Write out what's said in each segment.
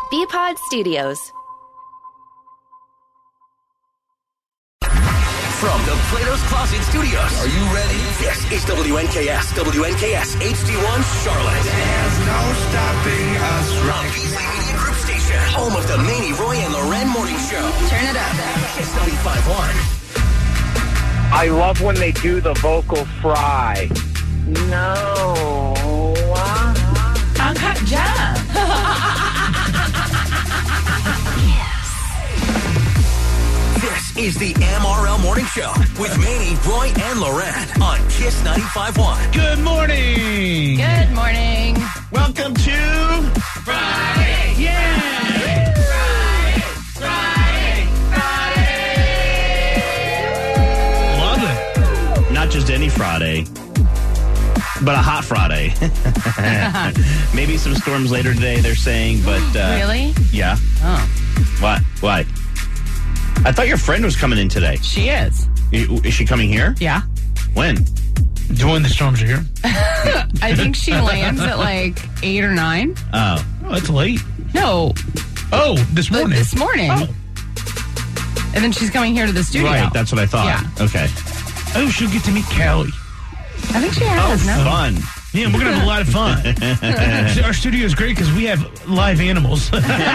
BPod Studios. From the Plato's Closet Studios. Are you ready? This is WNKS HD1 Charlotte. There's no stopping us From Beasley Media Group Station. Home of the Manny, Roy, and Loren Morning Show. Turn it up. Kiss 95.1. I love when they do the vocal fry. No. Uncut Gem. This is the MRL Morning Show with Manny, Roy, and Loren on Kiss 95.1. Good morning. Good morning. Welcome to Friday. Yeah. Friday. Love it. Not just any Friday, but a hot Friday. Maybe some storms later today, they're saying, but... Really? Yeah. Oh. What? Why? I thought your friend was coming in today. She is. Is she coming here? Yeah. When? When the storms are here. I think she lands at like 8 or 9. Oh. Oh, it's late. No. Oh, this morning. This morning. Oh. And then she's coming here to the studio. Right, that's what I thought. Yeah. Okay. Oh, she'll get to meet Callie. I think she has. No? Fun. Yeah, we're going to have a lot of fun. Our studio is great because we have live animals. We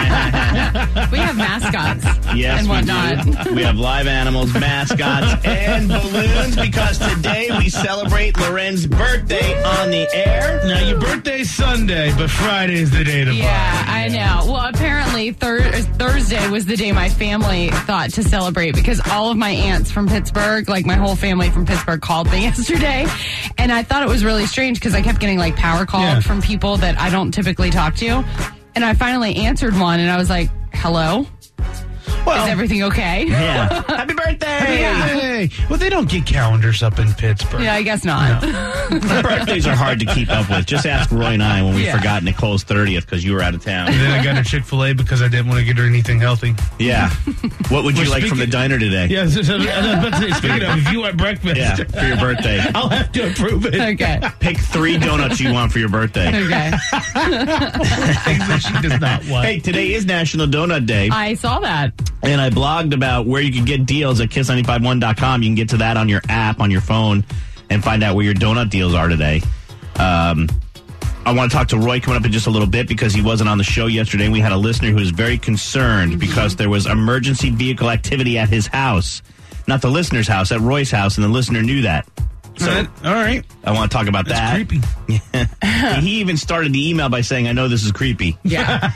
have mascots Yes, and whatnot. we do. We have live animals, mascots, and balloons because today we celebrate Loren's birthday on the air. Now, your birthday's Sunday, but Friday is the day to Yeah, I know. Well, apparently Thursday was the day my family thought to celebrate because all of my aunts from Pittsburgh, like my whole family from Pittsburgh, called me yesterday. And I thought it was really strange because I kept getting like power called from people that I don't typically talk to. And I finally answered one and I was like, hello? Is everything okay? Yeah. Happy birthday! Hey, well, they don't get calendars up in Pittsburgh. Yeah, I guess not. Birthdays are hard to keep up with. Just ask Roy and I when we forgot Nicole's 30th because you were out of town. And then I got a Chick-fil-A because I didn't want to get her anything healthy. Yeah. What would you like from the diner today? Yeah, so I was about to say, speaking of, if you want breakfast, Yeah, for your birthday. I'll have to approve it. Okay. Pick 3 donuts you want for your birthday. Okay. Things that she does not want. Hey, today is National Donut Day. I saw that. And I blogged about where you can get deals at kiss951.com. You can get to that on your app, on your phone, and find out where your donut deals are today. I want to talk to Roy coming up in just a little bit because he wasn't on the show yesterday. We had a listener who was very concerned because there was emergency vehicle activity at his house. Not the listener's house, at Roy's house, and the listener knew that. So, all right. I want to talk about That's that. creepy. He even started the email by saying, I know this is creepy. Yeah.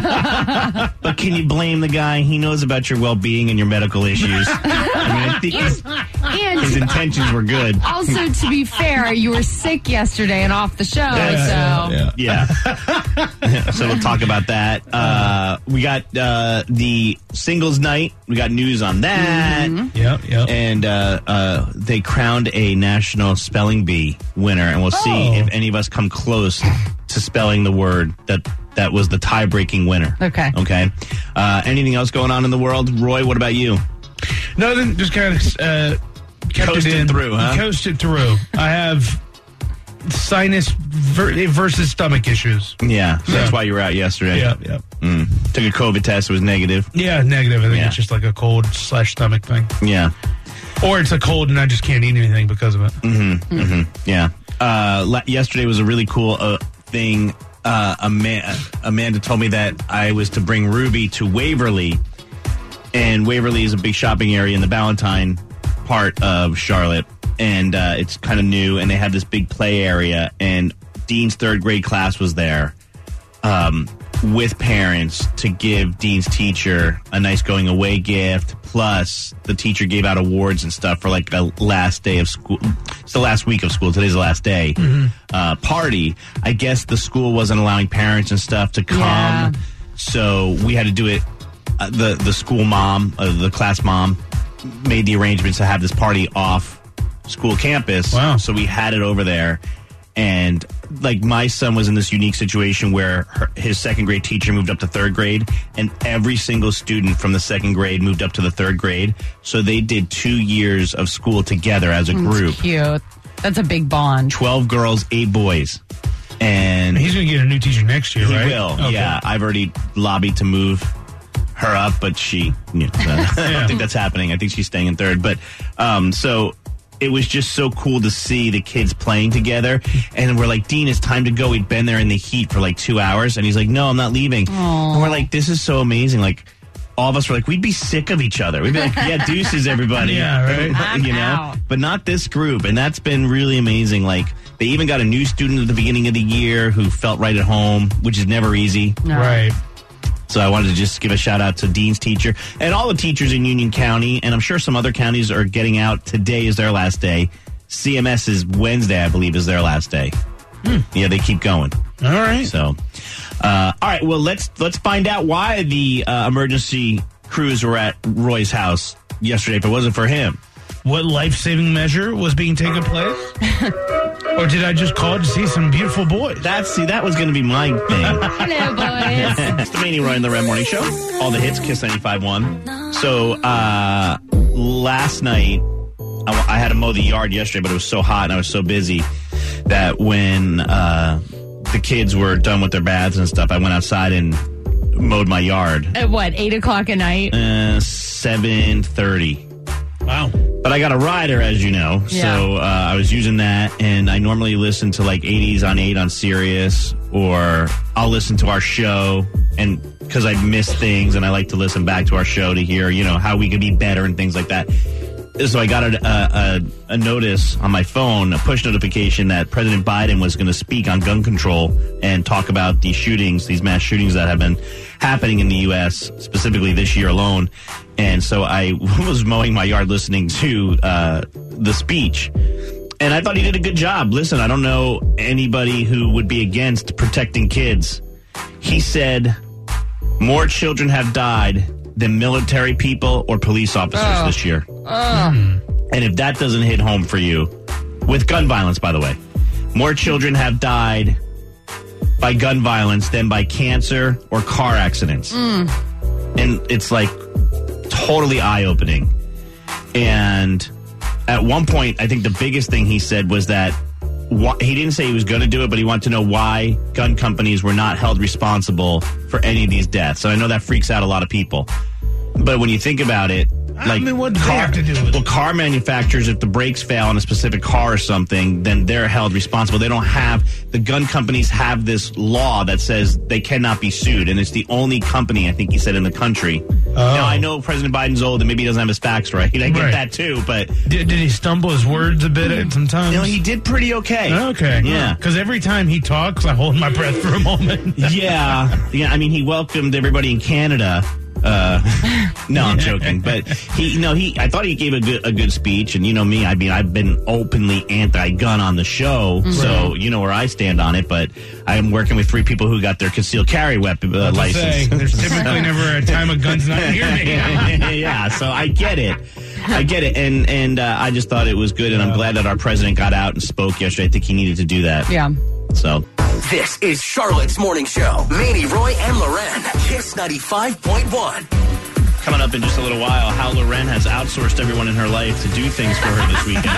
But can you blame the guy? He knows about your well-being and your medical issues. I think his intentions were good. Also, to be fair, you were sick yesterday and off the show, Yeah. So we'll talk about that. We got the singles night. We got news on that. Mm-hmm. Yep. And they crowned a national spelling bee winner, and we'll see if any of us come close to spelling the word that was the tie-breaking winner. Okay. Anything else going on in the world? Roy, what about you? Nothing, just kind of kept Coasted it in. through, huh? Coasted through. I have sinus versus stomach issues. Yeah, so that's why you were out yesterday. Yep. Took a COVID test, it was negative. Yeah, negative. I think Yeah. it's just like a cold/stomach thing. Yeah. Or it's a cold and I just can't eat anything because of it. Yeah. Yesterday was a really cool thing. Amanda told me that I was to bring Ruby to Waverly, and Waverly is a big shopping area in the Ballantyne part of Charlotte, and it's kind of new, and they had this big play area, and Dean's 3rd grade class was there with parents to give Dean's teacher a nice going away gift. Plus, the teacher gave out awards and stuff for like the last day of school. It's the last week of school. Today's the last day. Party. I guess the school wasn't allowing parents and stuff to come. Yeah. So we had to do it. The school mom, the class mom, made the arrangements to have this party off school campus. Wow. So we had it over there. And like my son was in this unique situation where his 2nd grade teacher moved up to 3rd grade, and every single student from the 2nd grade moved up to the 3rd grade. So they did 2 years of school together as a group. Cute. That's a big bond. 12 girls, 8 boys. And he's going to get a new teacher next year, right? He will, Okay. yeah. I've already lobbied to move her up, but I don't think that's happening. I think she's staying in third. But so it was just so cool to see the kids playing together. And we're like, Dean, it's time to go. We'd been there in the heat for like 2 hours. And he's like, no, I'm not leaving. Aww. And we're like, this is so amazing. Like, all of us were like, we'd be sick of each other. We'd be like, yeah, deuces, everybody. Yeah, right. I'm You know, out. but not this group. And that's been really amazing. Like, they even got a new student at the beginning of the year who felt right at home, which is never easy. No. Right. So I wanted to just give a shout out to Dean's teacher and all the teachers in Union County. And I'm sure some other counties are getting out. Today is their last day. CMS is Wednesday, I believe, is their last day. Yeah, they keep going. All right. So, all right. Well, let's find out why the emergency crews were at Roy's house yesterday. If it wasn't for him, What life-saving measure was being taken place? Or did I just call to see some beautiful boys? that was going to be my thing. Hello, boys. It's the Manny Roy and the Red Morning Show. All the hits, Kiss 95.1. So last night, I had to mow the yard yesterday, but it was so hot and I was so busy that when the kids were done with their baths and stuff, I went outside and mowed my yard. At what, 8 o'clock at night? 7:30. Wow. But I got a rider, as you know, so I was using that, and I normally listen to like 80s on 8 on Sirius, or I'll listen to our show, and because I miss things, and I like to listen back to our show to hear, how we could be better and things like that. So I got a notice on my phone, a push notification that President Biden was going to speak on gun control and talk about these shootings, these mass shootings that have been happening in the U.S., specifically this year alone. And so I was mowing my yard listening to the speech. And I thought he did a good job. Listen, I don't know anybody who would be against protecting kids. He said more children have died than military people or police officers this year. And if that doesn't hit home for you, with gun violence, by the way, more children have died by gun violence than by cancer or car accidents. And it's like totally eye-opening. And at one point, I think the biggest thing he said was that he didn't say he was going to do it, but he wanted to know why gun companies were not held responsible for any of these deaths. So I know that freaks out a lot of people. But when you think about it, what do they have to do with it? Well, car manufacturers, if the brakes fail on a specific car or something, then they're held responsible. The gun companies have this law that says they cannot be sued, and it's the only company, I think he said, in the country. Now, I know President Biden's old and maybe he doesn't have his facts right. I get that too, but... Did he stumble his words a bit at some times? He did pretty okay. Okay. Yeah. Because every time he talks, I hold my breath for a moment. Yeah. I mean, he welcomed everybody in Canada. No, I'm joking. But I thought he gave a good speech. And you know me, I mean, I've been openly anti-gun on the show, so you know where I stand on it. But I'm working with 3 people who got their concealed carry weapon license. There's typically never a time a gun's not near me. Yeah, so I get it. And I just thought it was good, and I'm glad that our president got out and spoke yesterday. I think he needed to do that. Yeah. So. This is Charlotte's Morning Show. Manny, Roy, and Loren. Kiss 95.1. Coming up in just a little while, how Loren has outsourced everyone in her life to do things for her this weekend.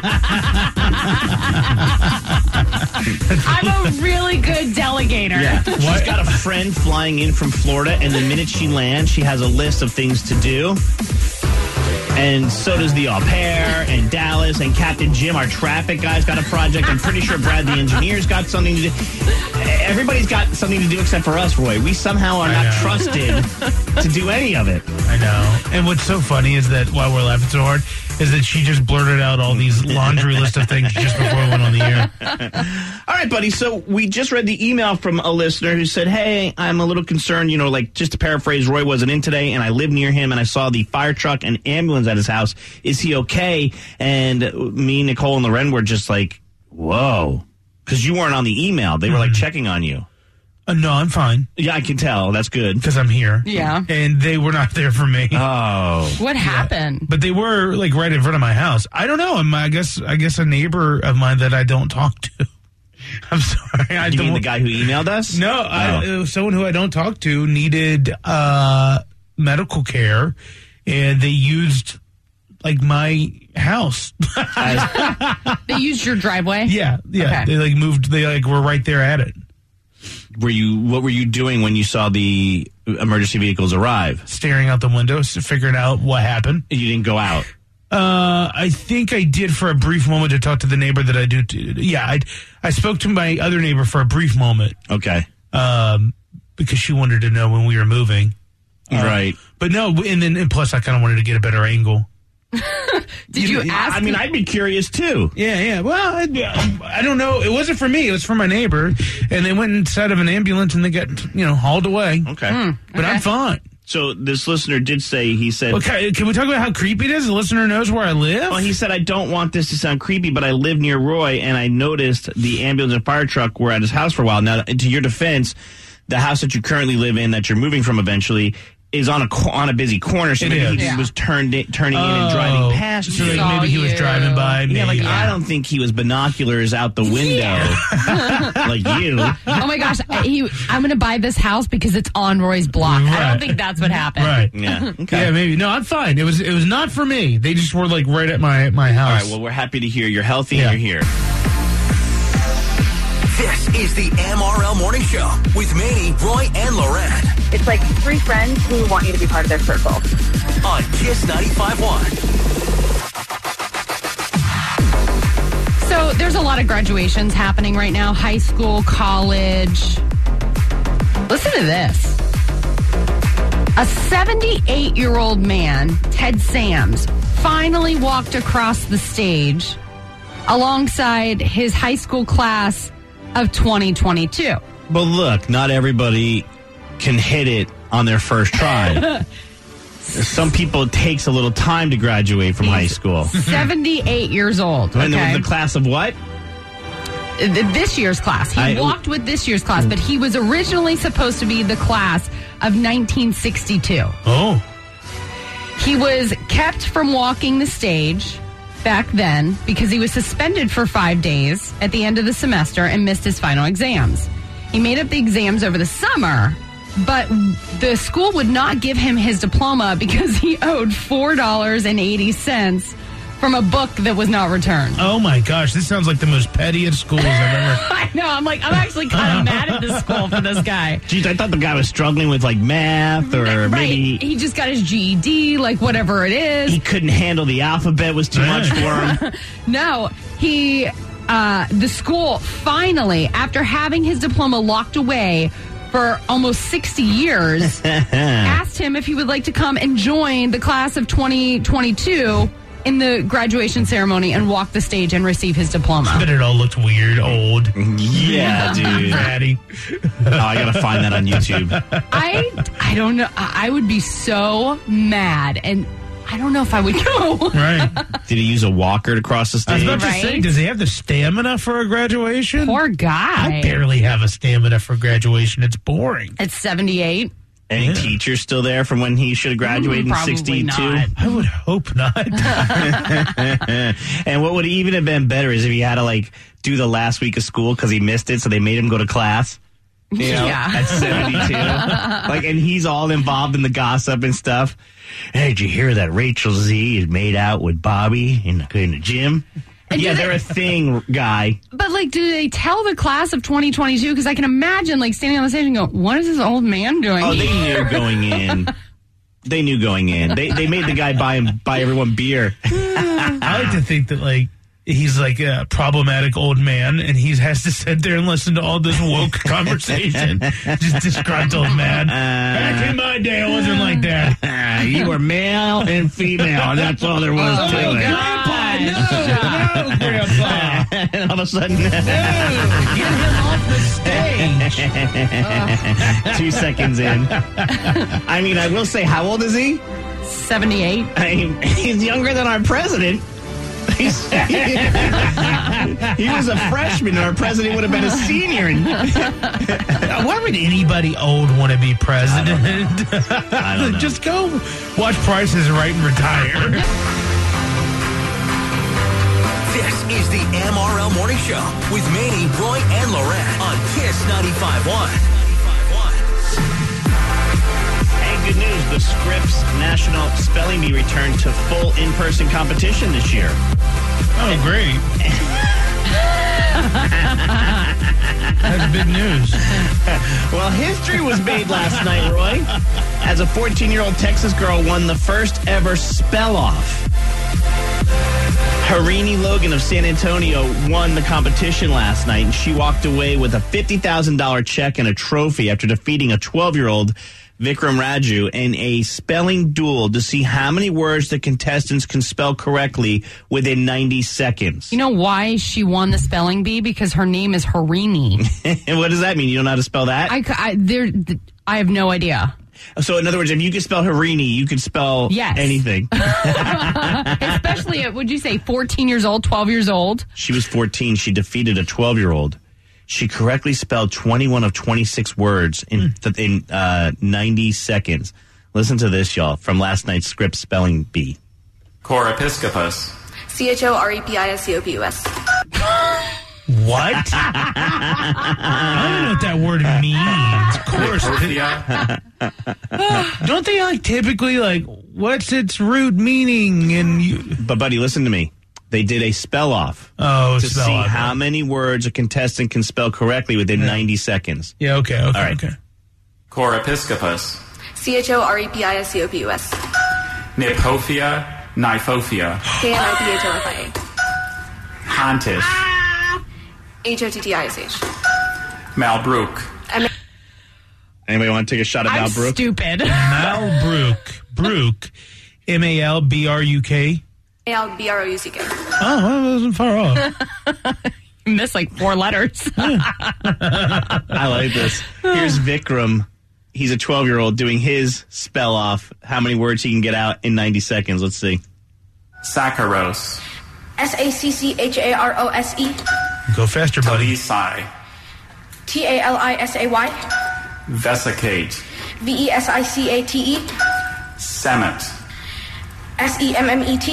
I'm a really good delegator. Yeah. She's got a friend flying in from Florida, and the minute she lands, she has a list of things to do. And so does the au pair, and Dallas, and Captain Jim, our traffic guy's got a project. I'm pretty sure Brad, the engineer's got something to do. Everybody's got something to do except for us, Roy. We somehow are not trusted to do any of it. I know. And what's so funny is that, while we're laughing so hard, is that she just blurted out all these laundry list of things just before we went on the air. All right, buddy. So we just read the email from a listener who said, hey, I'm a little concerned, just to paraphrase, Roy wasn't in today, and I live near him, and I saw the fire truck and ambulance at his house. Is he okay? And me, Nicole, and Loren were just like, whoa. Because you weren't on the email. They were like checking on you. No, I'm fine. Yeah, I can tell. That's good. Because I'm here. Yeah. And they were not there for me. Oh. What happened? But they were right in front of my house. I don't know. I guess a neighbor of mine that I don't talk to. I'm sorry. You mean the guy who emailed us? No, it was someone who I don't talk to needed medical care, and they used like my house. They used your driveway? Yeah. Okay. They like moved. They like were right there at it. What were you doing when you saw the emergency vehicles arrive? Staring out the windows, figuring out what happened. You didn't go out. I think I did for a brief moment to talk to the neighbor that I do. I spoke to my other neighbor for a brief moment. Okay. Because she wanted to know when we were moving. Right. But no, and plus I kind of wanted to get a better angle. Did you ask? I mean, I'd be curious too. Yeah. Well, I don't know. It wasn't for me. It was for my neighbor. And they went inside of an ambulance and they got, hauled away. Okay. But I'm fine. So this listener did say, he said... Okay, can we talk about how creepy it is? The listener knows where I live? Well, he said, I don't want this to sound creepy, but I live near Roy, and I noticed the ambulance and fire truck were at his house for a while. Now, to your defense, the house that you currently live in, that you're moving from eventually, is on a busy corner, so maybe he just was turning in and driving past so you. maybe he was driving by. Yeah, I don't think he was binoculars out the window like you. Oh my gosh, I'm going to buy this house because it's on Roy's block. Right. I don't think that's what happened. Right. Yeah. Okay. Yeah, maybe. No, I'm fine. It was not for me. They just were like right at my house. All right, well, we're happy to hear you're healthy and you're here. This is the MRL Morning Show with Manny, Roy, and Loren. It's like three friends who want you to be part of their circle. On Kiss 95.1. So there's a lot of graduations happening right now. High school, college. Listen to this. A 78-year-old man, Ted Sams, finally walked across the stage alongside his high school class of 2022. But look, not everybody can hit it on their first try. Some people, it takes a little time to graduate from high school. 78 years old. And Okay? the class of what? This year's class. He walked with this year's class, but he was originally supposed to be the class of 1962. Oh. He was kept from walking the stage back then because he was suspended for 5 days at the end of the semester and missed his final exams. He made up the exams over the summer, but the school would not give him his diploma because he owed $4.80 from a book that was not returned. Oh my gosh, this sounds like the most petty of schools I've ever. I know. I'm actually kind of mad at this school for this guy. Geez, I thought the guy was struggling with like math or Right. maybe He just got his GED, like whatever it is. he couldn't handle the alphabet, was too much for him. No, the school finally, after having his diploma locked away for almost 60 years, asked him if he would like to come and join the class of 2022 in the graduation ceremony and walk the stage and receive his diploma. But it all looked weird, old. Yeah, dude. Ratty. Oh, I gotta find that on YouTube. I don't know. I would be so mad, and I don't know if I would go. Right. Did he use a walker to cross the I was stage? about to say, Right. does he have the stamina for a graduation? Poor guy. I barely have a stamina for graduation. It's boring. It's 78. Any teachers still there from when he should have graduated in Probably 62? not. I would hope not. And what would even have been better is if he had to like do the last week of school because he missed it, so they made him go to class. You know, Yeah. at 72. Like, and he's all involved in the gossip and stuff. Hey, did you hear that Rachel Z is made out with Bobby in the gym? And Yeah, do they're a thing, guy. But, like, do they tell the class of 2022? Because I can imagine, like, standing on the stage and go, what is this old man doing Oh, they here? knew going in. They knew going in. They made the guy buy everyone beer. I like to think that, like, he's like a problematic old man, and he has to sit there and listen to all this woke conversation. Just disgruntled man. Back in my day, I wasn't like that. You were male and female. That's all there was to it. Grandpa, no, Grandpa. And all of a sudden, Get him off the stage. 2 seconds in. I mean, I will say, how old is he? 78. I mean, he's younger than our president. He was a freshman, and our president would have been a senior. And Why would anybody old want to be president? I don't know. Just go watch Price is Right and retire. This is the MRL Morning Show with Manny, Roy, and Loren on Kiss 95.1. Hey, good news. The scripts now National Spelling Bee returned to full in-person competition this year. Oh, great. That's big news. Well, history was made last night, Roy, as a 14-year-old Texas girl won the first ever spell-off. Harini Logan of San Antonio won the competition last night, and she walked away with a $50,000 check and a trophy after defeating a 12-year-old Vikram Raju in a spelling duel to see how many words the contestants can spell correctly within 90 seconds. You know why she won the spelling bee? Because her name is Harini. And what does that mean? You don't know how to spell that? I have no idea. So, in other words, if you could spell Harini, you could spell anything. Especially at, would you say, 14 years old, 12 years old? She was 14. She defeated a 12-year-old. She correctly spelled 21 of 26 words in 90 seconds. Listen to this, y'all, from last night's Scripps Spelling Bee. Chorepiscopus. CHOREPISCOPUS. What? I don't know what that word means. Of course. Don't they typically what's its root meaning? But buddy, listen to me. They did a spell off to see how many words a contestant can spell correctly within 90 seconds. Yeah, okay. All right. Okay. Chorepiscopus. CHOREPISCOPUS. Niphofia. Niphophia. KNIPHOFIA. Hontish. HOTTISH. Malbrook. Anybody want to take a shot at I'm Malbrook? Stupid. Malbrook. Brook. MALBRUK. ALBROUCK. Oh, well, that wasn't far off. You missed 4 letters. I like this. Here's Vikram. He's a 12-year-old doing his spell off. How many words he can get out in 90 seconds? Let's see. Saccharos. SACCHAROSE. Go faster, buddy. Talisai. TALISAY. Vesicate. VESICATE. Semet. SEMMET.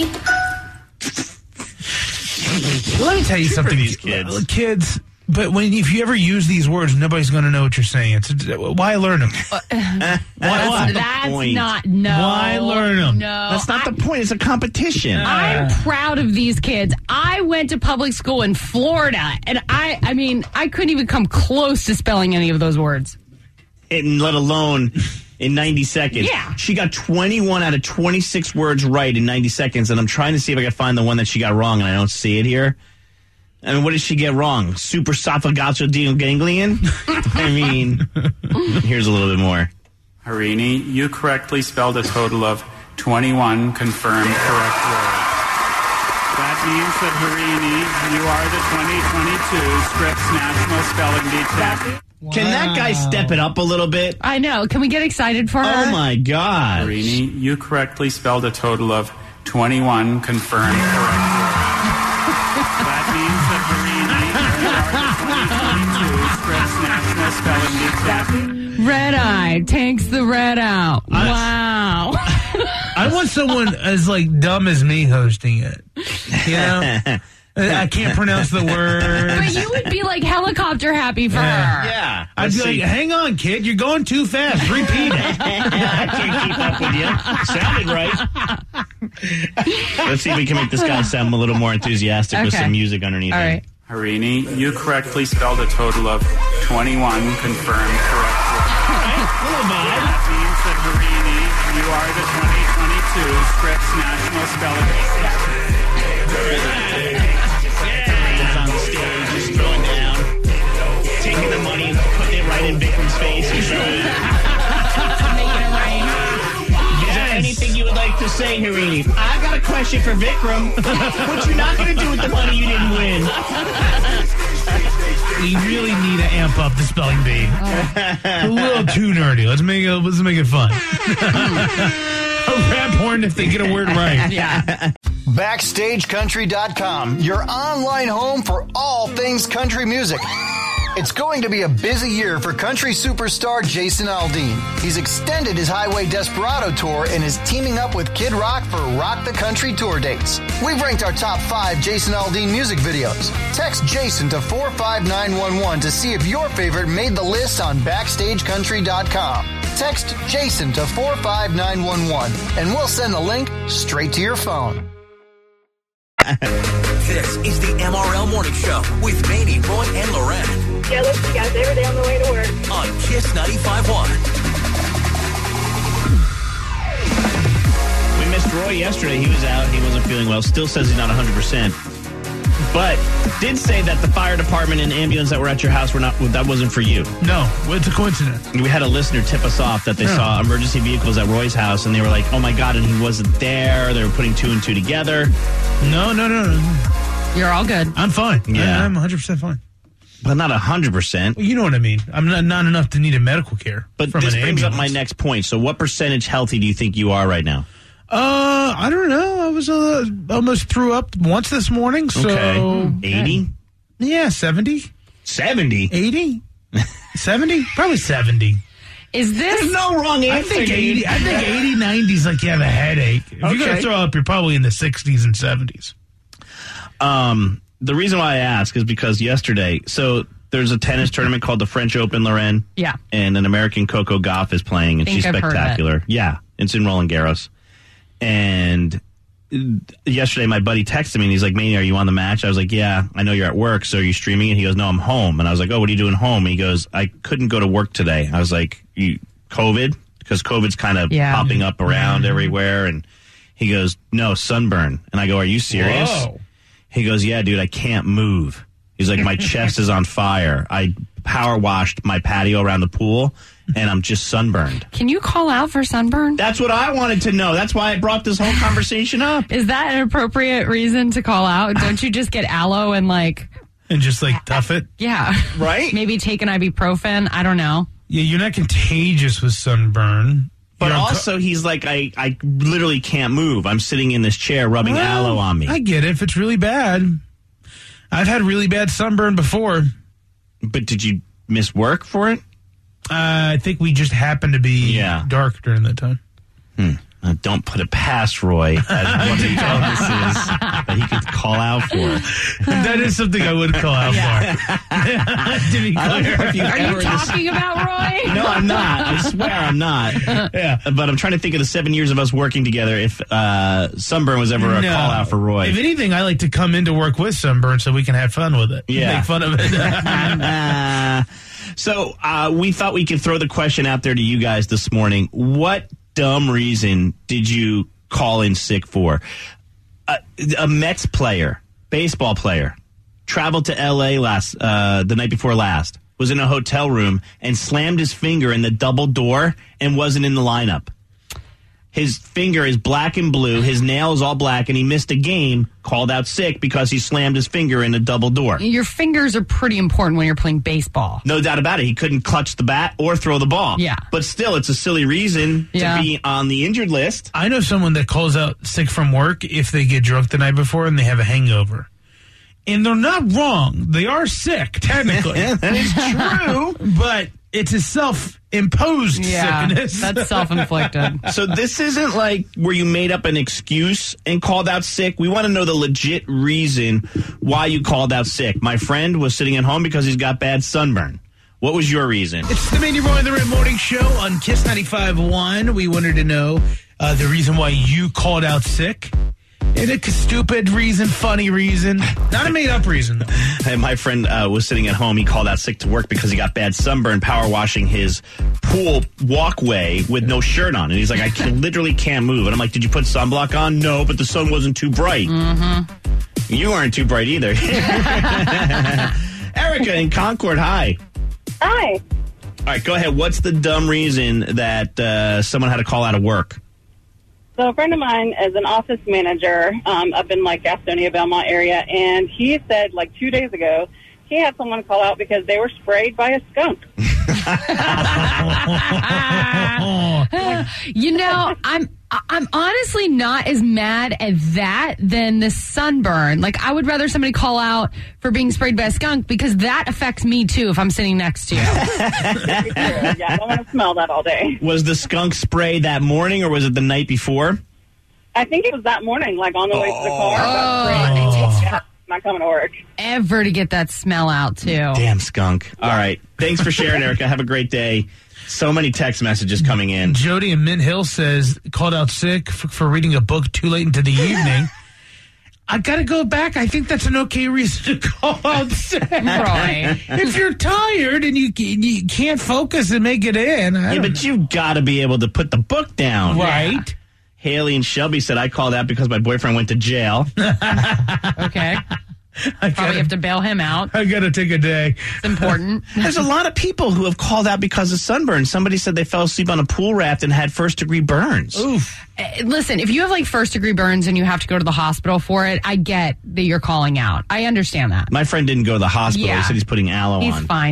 Let me tell you something. These kids. But if you ever use these words, nobody's going to know what you're saying. Why learn them? That's not, no. Why learn them? No. That's not the point. It's a competition. I'm proud of these kids. I went to public school in Florida, and I mean, I couldn't even come close to spelling any of those words. And let alone in 90 seconds. Yeah. She got 21 out of 26 words right in 90 seconds, and I'm trying to see if I can find the one that she got wrong, and I don't see it here. I mean, what did she get wrong? Supraesophageal I mean, here's a little bit more. Harini, you correctly spelled a total of 21 confirmed correct words. That means that Harini, you are the 2022 Scripps National Spelling Bee champion. Wow. Can that guy step it up a little bit? I know. Can we get excited for her? Oh, my God. Harini, you correctly spelled a total of 21 confirmed correct words. That means that Harini, you are the 2022 Scripps National Spelling Bee champion. Red Eye takes the red out. Wow. I want someone as dumb as me hosting it. You know? I can't pronounce the words. But you would be helicopter happy for her. Yeah. I'd be like, hang on, kid. You're going too fast. Repeat it. I can't keep up with you. Sounded right. Let's see if we can make this guy sound a little more enthusiastic with some music underneath All it. right. Harini, you correctly spelled a total of 21 confirmed correct words. Little vibe. That means that Harini, you are the 2022 Scripps National Spelling Bee champion. He's on the stage, just throwing down, taking the money and putting it right in Vikram's face. He's making it rain. Is there anything you would like to say, Harini? I got a question for Vikram. What you not going to do with the money you didn't win? We really need to amp up the spelling bee. It's a little too nerdy. Let's make it fun. A rap horn if they get a word right. Yeah. BackstageCountry.com, your online home for all things country music. It's going to be a busy year for country superstar Jason Aldean. He's extended his Highway Desperado tour and is teaming up with Kid Rock for Rock the Country tour dates. We've ranked our top 5 Jason Aldean music videos. Text Jason to 45911 to see if your favorite made the list on BackstageCountry.com. text Jason to 45911 and we'll send the link straight to your phone. This is the MRL Morning Show with Manny, Roy, and Loren Yeah, listen, you guys, every day on the way to work. on Kiss 95.1. We missed Roy yesterday. He was out. He wasn't feeling well. Still says he's not 100%. But did say that the fire department and ambulance that were at your house that wasn't for you. No, it's a coincidence. We had a listener tip us off that they saw emergency vehicles at Roy's house, and they were like, oh my God, and he wasn't there. They were putting 2 and 2 together. No. You're all good. I'm fine. Yeah. I'm 100% fine. But not 100%. Well, you know what I mean. I'm not enough to need a medical care. But from this an brings up ambulance. my next point. So what percentage healthy do you think you are right now? I don't know. I was almost threw up once this morning. So Okay. 80? Yeah, 70. 70? 80? 70? Probably 70. Is this... There's no wrong I answer, think 80. dude. I think 80, 90 is like you have a headache. If you're going to throw up, you're probably in the 60s and 70s. The reason why I ask is because yesterday, so there's a tennis tournament called the French Open, Loren. Yeah. And an American Coco Gauff is playing, and Think she's I've heard of it. spectacular. Yeah, it's in Roland Garros. And yesterday, my buddy texted me, and he's like, Manny, are you on the match? I was like, yeah, I know you're at work, so are you streaming? And he goes, no, I'm home. And I was like, oh, what are you doing home? And he goes, I couldn't go to work today. I was like, COVID? Because COVID's kind of popping up around everywhere. And he goes, no, sunburn. And I go, are you serious? Whoa. He goes, yeah, dude, I can't move. He's like, my chest is on fire. I power washed my patio around the pool, and I'm just sunburned. Can you call out for sunburn? That's what I wanted to know. That's why I brought this whole conversation up. Is that an appropriate reason to call out? Don't you just get aloe and And just tough it? yeah. Right? Maybe take an ibuprofen. I don't know. Yeah, you're not contagious with sunburn. But You're also, he's like, I literally can't move. I'm sitting in this chair rubbing aloe on me. I get it if it's really bad. I've had really bad sunburn before. But did you miss work for it? I think we just happened to be dark during that time. Don't put it past Roy as what he illnesses that he could call out for. That is something I would call out for. To be clear. Are you talking about Roy? No, I'm not. I swear I'm not. Yeah. But I'm trying to think of the 7 years of us working together if sunburn was ever a call out for Roy. If anything, I like to come into work with sunburn so we can have fun with it. Yeah. Make fun of it. So we thought we could throw the question out there to you guys this morning. What dumb reason did you call in sick for? A Mets player, baseball player, traveled to L.A. the night before last, was in a hotel room and slammed his finger in the double door and wasn't in the lineup. His finger is black and blue, his nail is all black, and he missed a game, called out sick because he slammed his finger in a double door. Your fingers are pretty important when you're playing baseball. No doubt about it. He couldn't clutch the bat or throw the ball. Yeah. But still, it's a silly reason to be on the injured list. I know someone that calls out sick from work if they get drunk the night before and they have a hangover. And they're not wrong. They are sick, technically. That is true. But it's a self-imposed sickness. That's self-inflicted. So this isn't like where you made up an excuse and called out sick. We want to know the legit reason why you called out sick. My friend was sitting at home because he's got bad sunburn. What was your reason? It's the Mandy Roy and the Red Morning Show on Kiss 95.1. We wanted to know the reason why you called out sick. In a stupid reason, funny reason. Not a made-up reason, though. Hey, my friend was sitting at home. He called out sick to work because he got bad sunburn power washing his pool walkway with no shirt on. And he's like, literally can't move. And I'm like, did you put sunblock on? No, but the sun wasn't too bright. Mm-hmm. You weren't too bright either. Erica in Concord, hi. Hi. All right, go ahead. What's the dumb reason that someone had to call out of work? So a friend of mine is an office manager up in Gastonia, Belmont area, and he said 2 days ago he had someone call out because they were sprayed by a skunk. I'm honestly not as mad at that than the sunburn. I would rather somebody call out for being sprayed by a skunk because that affects me too if I'm sitting next to you. Yeah, I don't want to smell that all day. Was the skunk spray that morning or was it the night before? I think it was that morning, on the way to the car. not coming to work. Ever to get that smell out, too. Damn skunk. All right. Thanks for sharing, Erica. Have a great day. So many text messages coming in. Jody in Mint Hill says, called out sick for reading a book too late into the evening. I got to go back. I think that's an okay reason to call out sick. Right. If you're tired and you can't focus and make it in. But you've got to be able to put the book down. Right. Yeah. Haley and Shelby said, I called out because my boyfriend went to jail. Okay. Probably have to bail him out. I got to take a day. It's important. There's a lot of people who have called out because of sunburn. Somebody said they fell asleep on a pool raft and had first-degree burns. Oof. Listen, if you have like first-degree burns and you have to go to the hospital for it, I get that you're calling out. I understand that. My friend didn't go to the hospital. Yeah. He said he's putting aloe on. He's fine.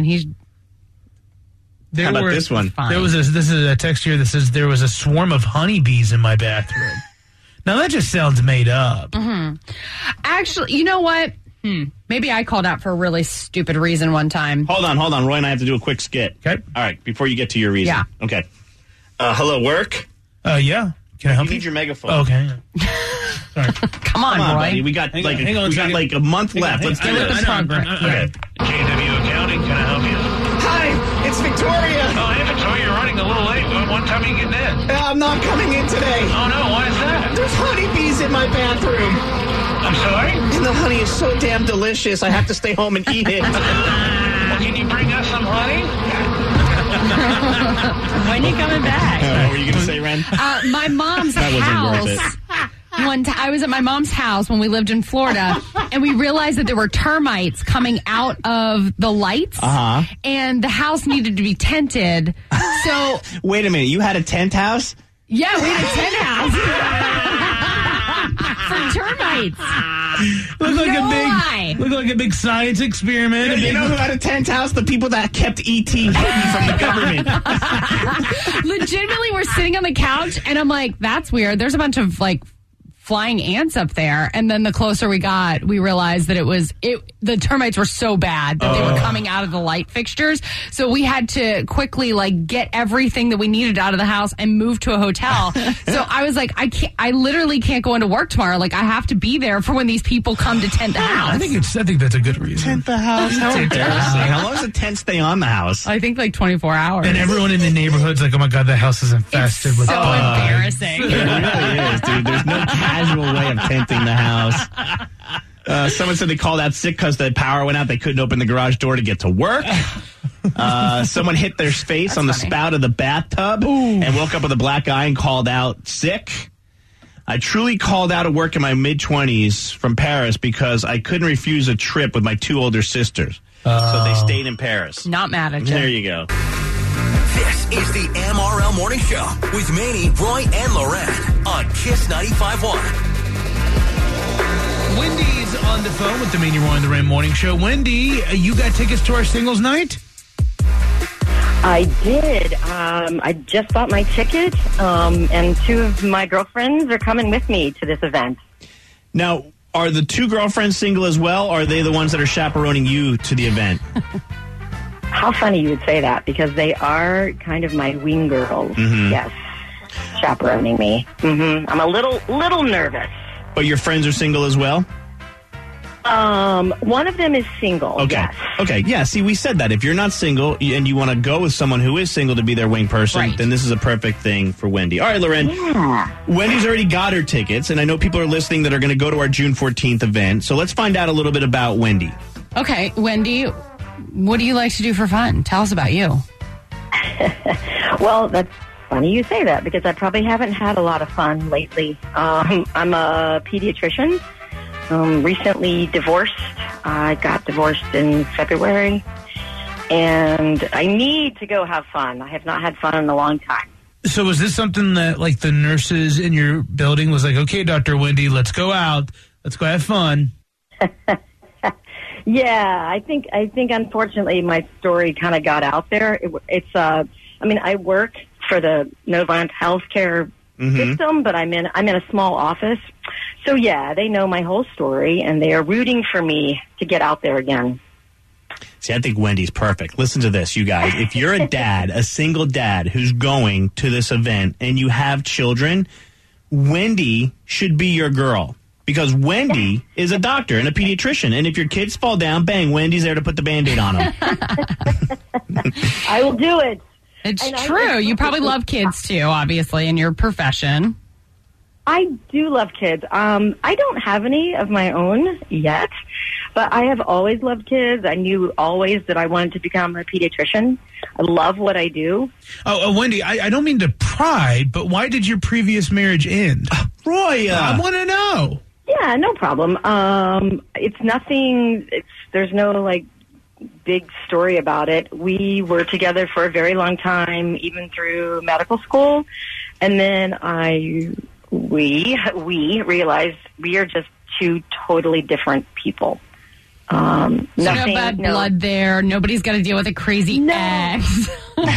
How about this one? This is a text here that says there was a swarm of honeybees in my bathroom. Now that just sounds made up. Mm-hmm. Actually, you know what? Maybe I called out for a really stupid reason one time. Hold on. Roy and I have to do a quick skit. Okay. All right, before you get to your reason. Yeah. Okay. Hello, work? Yeah. Can I help you? You need your megaphone. Okay. Sorry. Come on, Roy. buddy. We got like a month left. Let's do this. Okay. JW Accounting, can I help you? Hi, it's Victoria. Oh, hey, Victoria, you're running a little late. What time are you getting in? I'm not coming in today. Oh, no, why is that? There's honeybees in my bathroom. I'm sorry? And the honey is so damn delicious, I have to stay home and eat it. Well, can you bring us some honey? When are you coming back? What were you going to say, Ren? My mom's That wasn't worth house. One time, I was at my mom's house when we lived in Florida, and we realized that there were termites coming out of the lights, and the house needed to be tented. So, wait a minute, you had a tent house? Yeah, we had a tent house for termites. Looked like a big science experiment. You know who had a tent house? The people that kept ET hidden from the government. Legitimately, we're sitting on the couch, and I'm like, that's weird. There's a bunch of, like, flying ants up there. And then the closer we got, we realized that the termites were so bad that they were coming out of the light fixtures. So we had to quickly, like, get everything that we needed out of the house and move to a hotel. So I was like, I literally can't go into work tomorrow. Like, I have to be there for when these people come to tent the house. I think that's a good reason. Tent the house? How embarrassing. How long does a tent stay on the house? I think like 24 hours. And everyone in the neighborhood's like, oh my God, the house is infested with so bugs. Embarrassing. It really is, dude. There's no casual way of tenting the house. Someone said they called out sick because the power went out. They couldn't open the garage door to get to work. Someone hit their face on the spout of the bathtub and woke up with a black eye and called out sick. I truly called out of work in my mid-20s from Paris because I couldn't refuse a trip with my two older sisters. So they stayed in Paris. Not mad at you. There you go. This is the MRL Morning Show with Manny, Roy, and Loren on Kiss 95.1. Wendy's on the phone with the Manny, Roy, and the Rain Morning Show. Wendy, you got tickets to our singles night? I did. I just bought my ticket, and two of my girlfriends are coming with me to this event. Now, are the two girlfriends single as well, or are they the ones that are chaperoning you to the event? How funny you would say that, because they are kind of my wing girls. Mm-hmm. Yes, chaperoning me. Mm-hmm. I'm a little nervous. But your friends are single as well? One of them is single. Okay. Yes. Okay. Yeah. See, we said that if you're not single and you want to go with someone who is single to be their wing person, then this is a perfect thing for Wendy. All right, Loren. Yeah. Wendy's already got her tickets, and I know people are listening that are going to go to our June 14th event. So let's find out a little bit about Wendy. Okay, Wendy, what do you like to do for fun? Tell us about you. Well, that's funny you say that, because I probably haven't had a lot of fun lately. I'm a pediatrician. Recently divorced. I got divorced in February, and I need to go have fun. I have not had fun in a long time. So was this something that, like, the nurses in your building was like, okay, Dr. Wendy, let's go out. Let's go have fun. Yeah, I think unfortunately my story kind of got out there. I work for the Novant Healthcare system, but I'm in a small office. So yeah, they know my whole story, and they are rooting for me to get out there again. See, I think Wendy's perfect. Listen to this, you guys. If you're a dad, a single dad who's going to this event and you have children, Wendy should be your girl. because Wendy is a doctor and a pediatrician. And if your kids fall down, bang, Wendy's there to put the Band-Aid on them. I will do it. It's true. You probably love kids, too, obviously, in your profession. I do love kids. I don't have any of my own yet, but I have always loved kids. I knew always that I wanted to become a pediatrician. I love what I do. Wendy, I don't mean to pry, but why did your previous marriage end? Roy, I want to know. Yeah, no problem. It's nothing. There's no like big story about it. We were together for a very long time, even through medical school, and then we realized we are just two totally different people. No bad blood there. Nobody's got to deal with a crazy ex.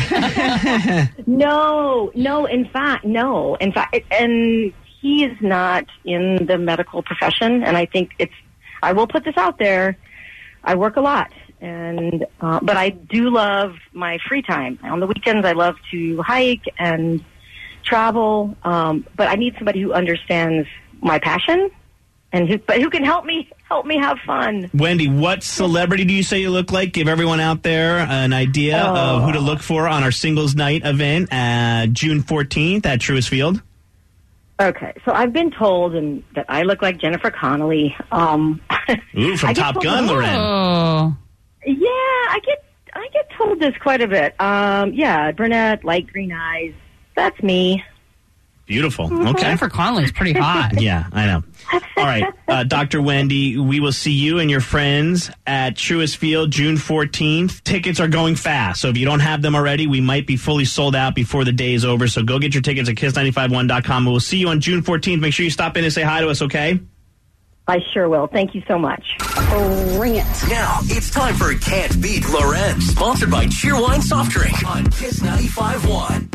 No. In fact, and he is not in the medical profession. And I think I will put this out there. I work a lot, and but I do love my free time. On the weekends, I love to hike and travel. But I need somebody who understands my passion and who can help me have fun. Wendy, what celebrity do you say you look like? Give everyone out there an idea of who to look for on our singles night event June 14th at Truist Field. Okay, so I've been told that I look like Jennifer Connelly. Ooh, from Top Gun, Loren. Oh. Yeah, I get told this quite a bit. Yeah, brunette, light green eyes. That's me. Beautiful. Okay. Jennifer Connelly's pretty hot. Yeah, I know. All right, Dr. Wendy, we will see you and your friends at Truist Field June 14th. Tickets are going fast, so if you don't have them already, we might be fully sold out before the day is over. So go get your tickets at kiss951.com. We'll see you on June 14th. Make sure you stop in and say hi to us, okay? I sure will. Thank you so much. Bring it. Now it's time for Can't Beat Loren, sponsored by Cheerwine Soft Drink on Kiss 95.1.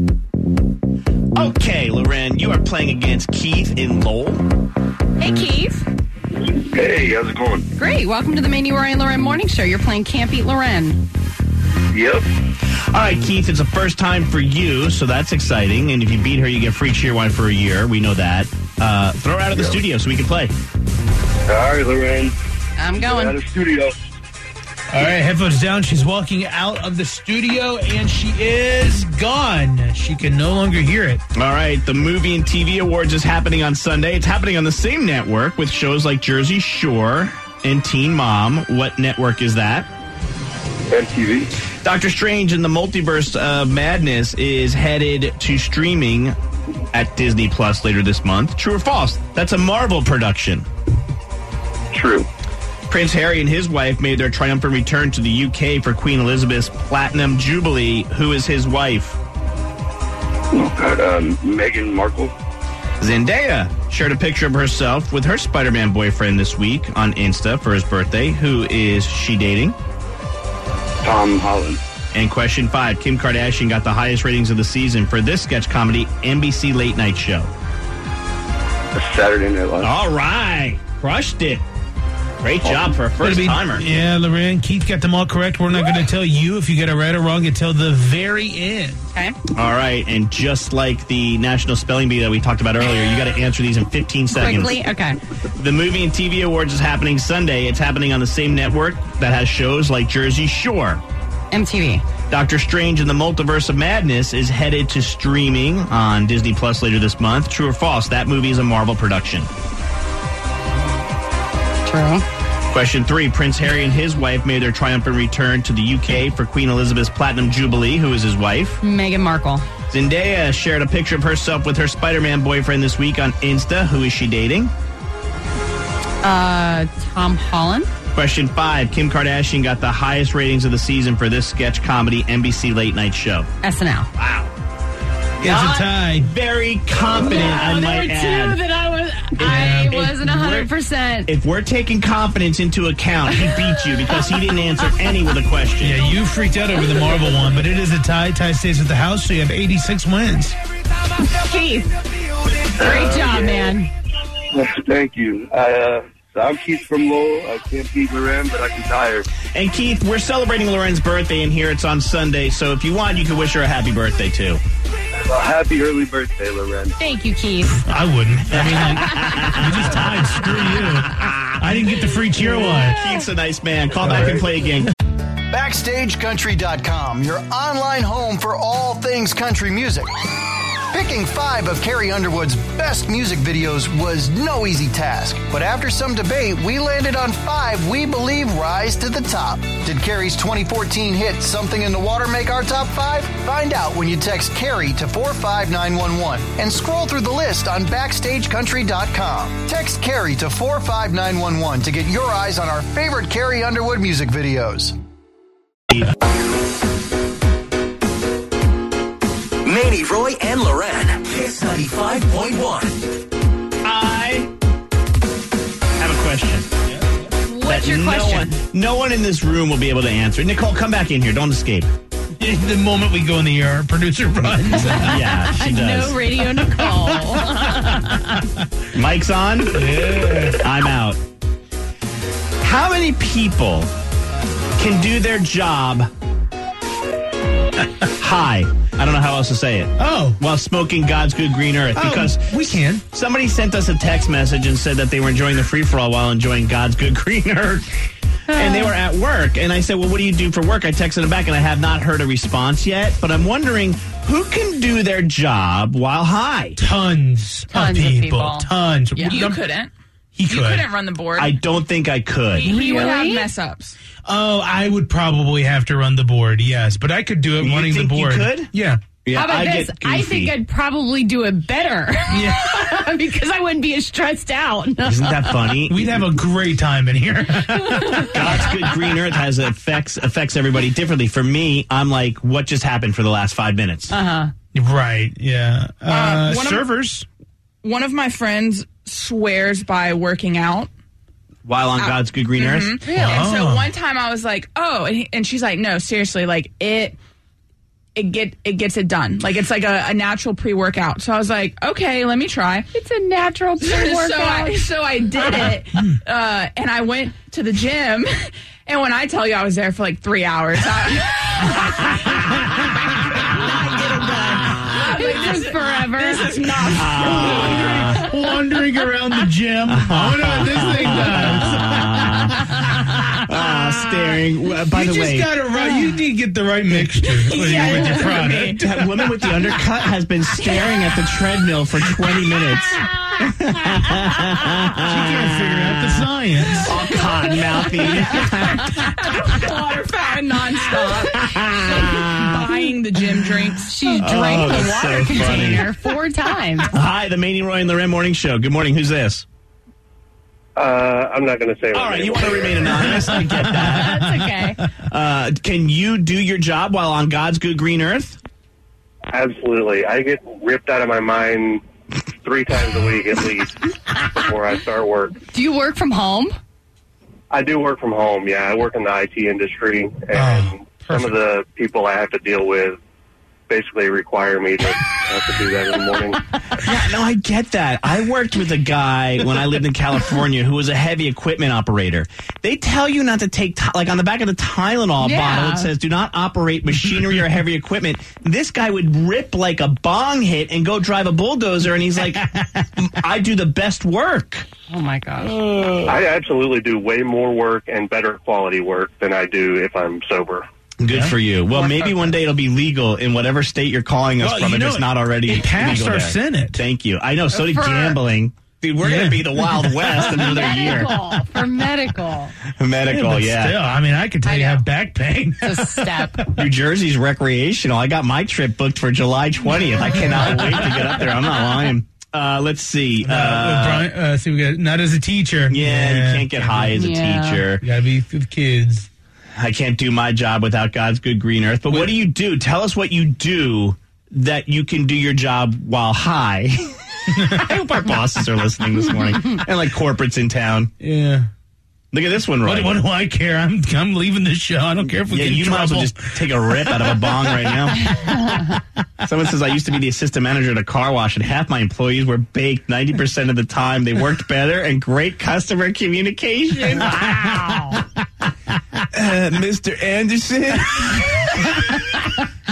Okay, Loren, you are playing against Keith in Lowell. Hey, Keith. Hey, how's it going? Great. Welcome to the Mandy, Roy, and Loren Morning Show. You're playing Can't Beat Loren. Yep. All right, Keith, it's the first time for you, so that's exciting. And if you beat her, you get free Cheerwine for a year. We know that. Throw her out of the studio so we can play. All right, Loren. I'm going. Out of the studio. All right, headphones down. She's walking out of the studio, and she is gone. She can no longer hear it. All right, the Movie and TV Awards is happening on Sunday. It's happening on the same network with shows like Jersey Shore and Teen Mom. What network is that? MTV. Doctor Strange in the Multiverse of Madness is headed to streaming at Disney Plus later this month. True or false? That's a Marvel production. True. Prince Harry and his wife made their triumphant return to the UK for Queen Elizabeth's Platinum Jubilee. Who is his wife? Oh, God, Meghan Markle. Zendaya shared a picture of herself with her Spider-Man boyfriend this week on Insta for his birthday. Who is she dating? Tom Holland. And question 5, Kim Kardashian got the highest ratings of the season for this sketch comedy NBC Late Night Show. Saturday Night Live. All right. Crushed it. Great job for a first-timer. Yeah, Loren, Keith got them all correct. We're not going to tell you if you get it right or wrong until the very end. Okay. All right, and just like the National Spelling Bee that we talked about earlier, you got to answer these in 15 seconds. Quickly? Okay. The Movie and TV Awards is happening Sunday. It's happening on the same network that has shows like Jersey Shore. MTV. Doctor Strange in the Multiverse of Madness is headed to streaming on Disney Plus later this month. True or false? That movie is a Marvel production. True. Question 3, Prince Harry and his wife made their triumphant return to the UK for Queen Elizabeth's Platinum Jubilee. Who is his wife? Meghan Markle. Zendaya shared a picture of herself with her Spider-Man boyfriend this week on Insta. Who is she dating? Tom Holland. Question 5, Kim Kardashian got the highest ratings of the season for this sketch comedy NBC Late Night Show. SNL. Wow. It's a tie. Very confident, I might add. There were two that I wasn't 100%. If we're taking confidence into account, he beat you because he didn't answer any with a question. Yeah, you freaked out over the Marvel one, but it is a tie. Tie stays with the house, so you have 86 wins. Keith, great job, man. Thank you. I'm Keith from Lowell. I can't beat Loren, but I can tie her. And Keith, we're celebrating Loren's birthday in here. It's on Sunday, so if you want, you can wish her a happy birthday, too. Well, happy early birthday, Loren. Thank you, Keith. I wouldn't. I mean, we just tied. Screw you. I didn't get the free cheer one. Keith's a nice man. Call back and play again. BackstageCountry.com, your online home for all things country music. Picking 5 of Carrie Underwood's best music videos was no easy task, but after some debate, we landed on 5 we believe rise to the top. Did Carrie's 2014 hit Something in the Water make our top 5? Find out when you text Carrie to 45911 and scroll through the list on BackstageCountry.com. Text Carrie to 45911 to get your eyes on our favorite Carrie Underwood music videos. Manny, Roy, and Loren. Kiss 95.1. I have a question. What's your question? No one in this room will be able to answer. Nicole, come back in here. Don't escape. The moment we go in the air, our producer runs. Yeah, she does. No radio Nicole. Mic's on? Yeah. I'm out. How many people can do their job high? I don't know how else to say it. Oh. While smoking God's good green earth. Because we can. Somebody sent us a text message and said that they were enjoying the free-for-all while enjoying God's good green earth. And they were at work. And I said, well, what do you do for work? I texted them back, and I have not heard a response yet. But I'm wondering, who can do their job while high? Tons of people. Tons. Yeah. You couldn't. He could. You couldn't run the board. I don't think I could. He would have mess-ups. Oh, I would probably have to run the board, yes. But I could do it running the board. You could? Yeah. How about this? I think I'd probably do it better. Yeah. Because I wouldn't be as stressed out. Isn't that funny? We'd have a great time in here. God's good green earth has affects everybody differently. For me, I'm like, what just happened for the last 5 minutes? Uh-huh. Right, yeah. Servers. One of my friends swears by working out. While on God's good green earth? Really? And so one time I was like, and she's like, no, seriously, like it gets it done. Like it's like a natural pre-workout. So I was like, okay, let me try. It's a natural pre-workout. So I did it. And I went to the gym. And when I tell you I was there for like 3 hours. This is forever. This is not wandering around the gym. I wonder what this thing does. Staring. By the way, you need to get the right mixture with your product. That woman with the undercut has been staring at the treadmill for 20 minutes. She can't figure out the science. All cotton mouthy. Water fountain nonstop. Buying the gym drinks. She drank the water container 4 times. Hi, the Manny, Roy, and Loren Morning Show. Good morning. Who's this? I'm not going to say. All right, you want to remain anonymous? I get that. That's okay. Can you do your job while on God's good green earth? Absolutely. I get ripped out of my mind 3 times a week at least before I start work. Do you work from home? I do work from home, yeah. I work in the IT industry, and some of the people I have to deal with basically require me to have to do that in the morning. Yeah, no, I get that. I worked with a guy when I lived in California who was a heavy equipment operator. They tell you not to take, like on the back of the Tylenol bottle, it says, do not operate machinery or heavy equipment. This guy would rip like a bong hit and go drive a bulldozer, and he's like, I do the best work. Oh, my gosh. I absolutely do way more work and better quality work than I do if I'm sober. Good for you. Well, maybe one day it'll be legal in whatever state you're calling us from if it's not already it passed legal our there. Senate. Thank you. I know, so did gambling. Dude, we're going to be the Wild West another year. For medical. Medical, yeah. Still, I mean, I could tell you have back pain. It's a step. New Jersey's recreational. I got my trip booked for July 20th. I cannot wait to get up there. I'm not lying. Let's see. Brian, we got not as a teacher. Yeah, you can't get high as a teacher. You got to be with kids. I can't do my job without God's good green earth. But what do you do? Tell us what you do that you can do your job while high. I hope our bosses are listening this morning. And like corporates in town. Yeah. Look at this one, Roy. What do I care? I'm leaving this show. I don't care if we get in trouble. Might as well just take a rip out of a bong right now. Someone says, I used to be the assistant manager at a car wash, and half my employees were baked 90% of the time. They worked better and great customer communication. Wow. Mr. Anderson?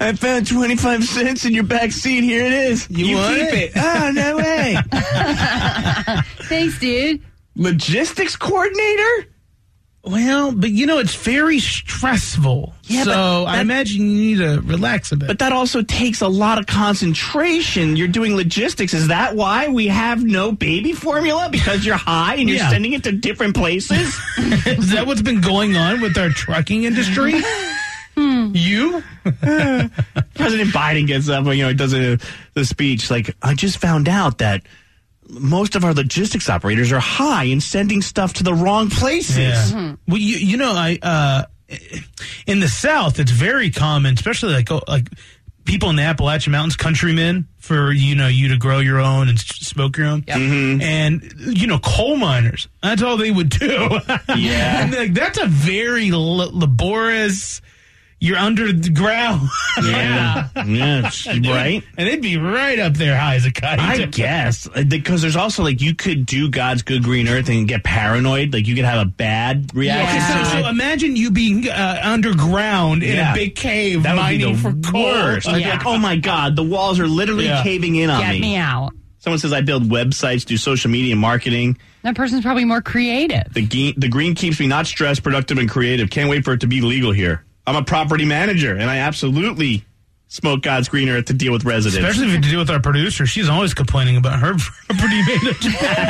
I found 25 cents in your back seat. Here it is. You want keep it? Oh, no way. Thanks, dude. Logistics coordinator? Well, but it's very stressful. Yeah, so I imagine you need to relax a bit. But that also takes a lot of concentration. You're doing logistics. Is that why we have no baby formula? Because you're high and you're sending it to different places? Is that what's been going on with our trucking industry? You? President Biden gets up and does the speech like, I just found out that most of our logistics operators are high and sending stuff to the wrong places. Yeah. Well, I in the South, it's very common, especially like people in the Appalachian Mountains, countrymen, for you to grow your own and smoke your own. Yep. And coal miners, that's all they would do. Yeah. And that's a very laborious. You're under the ground. Yeah. Right? And it'd be right up there high as a kite. I guess. Because there's also, you could do God's good green earth and get paranoid. You could have a bad reaction. Yeah. So imagine you being underground in a big cave that mining for coal. Worst. Oh, my God. The walls are literally caving in on me. Get me out. Someone says I build websites, do social media marketing. That person's probably more creative. The green keeps me not stressed, productive, and creative. Can't wait for it to be legal here. I'm a property manager, and I absolutely smoke God's green earth to deal with residents. Especially if you have to deal with our producer. She's always complaining about her property manager.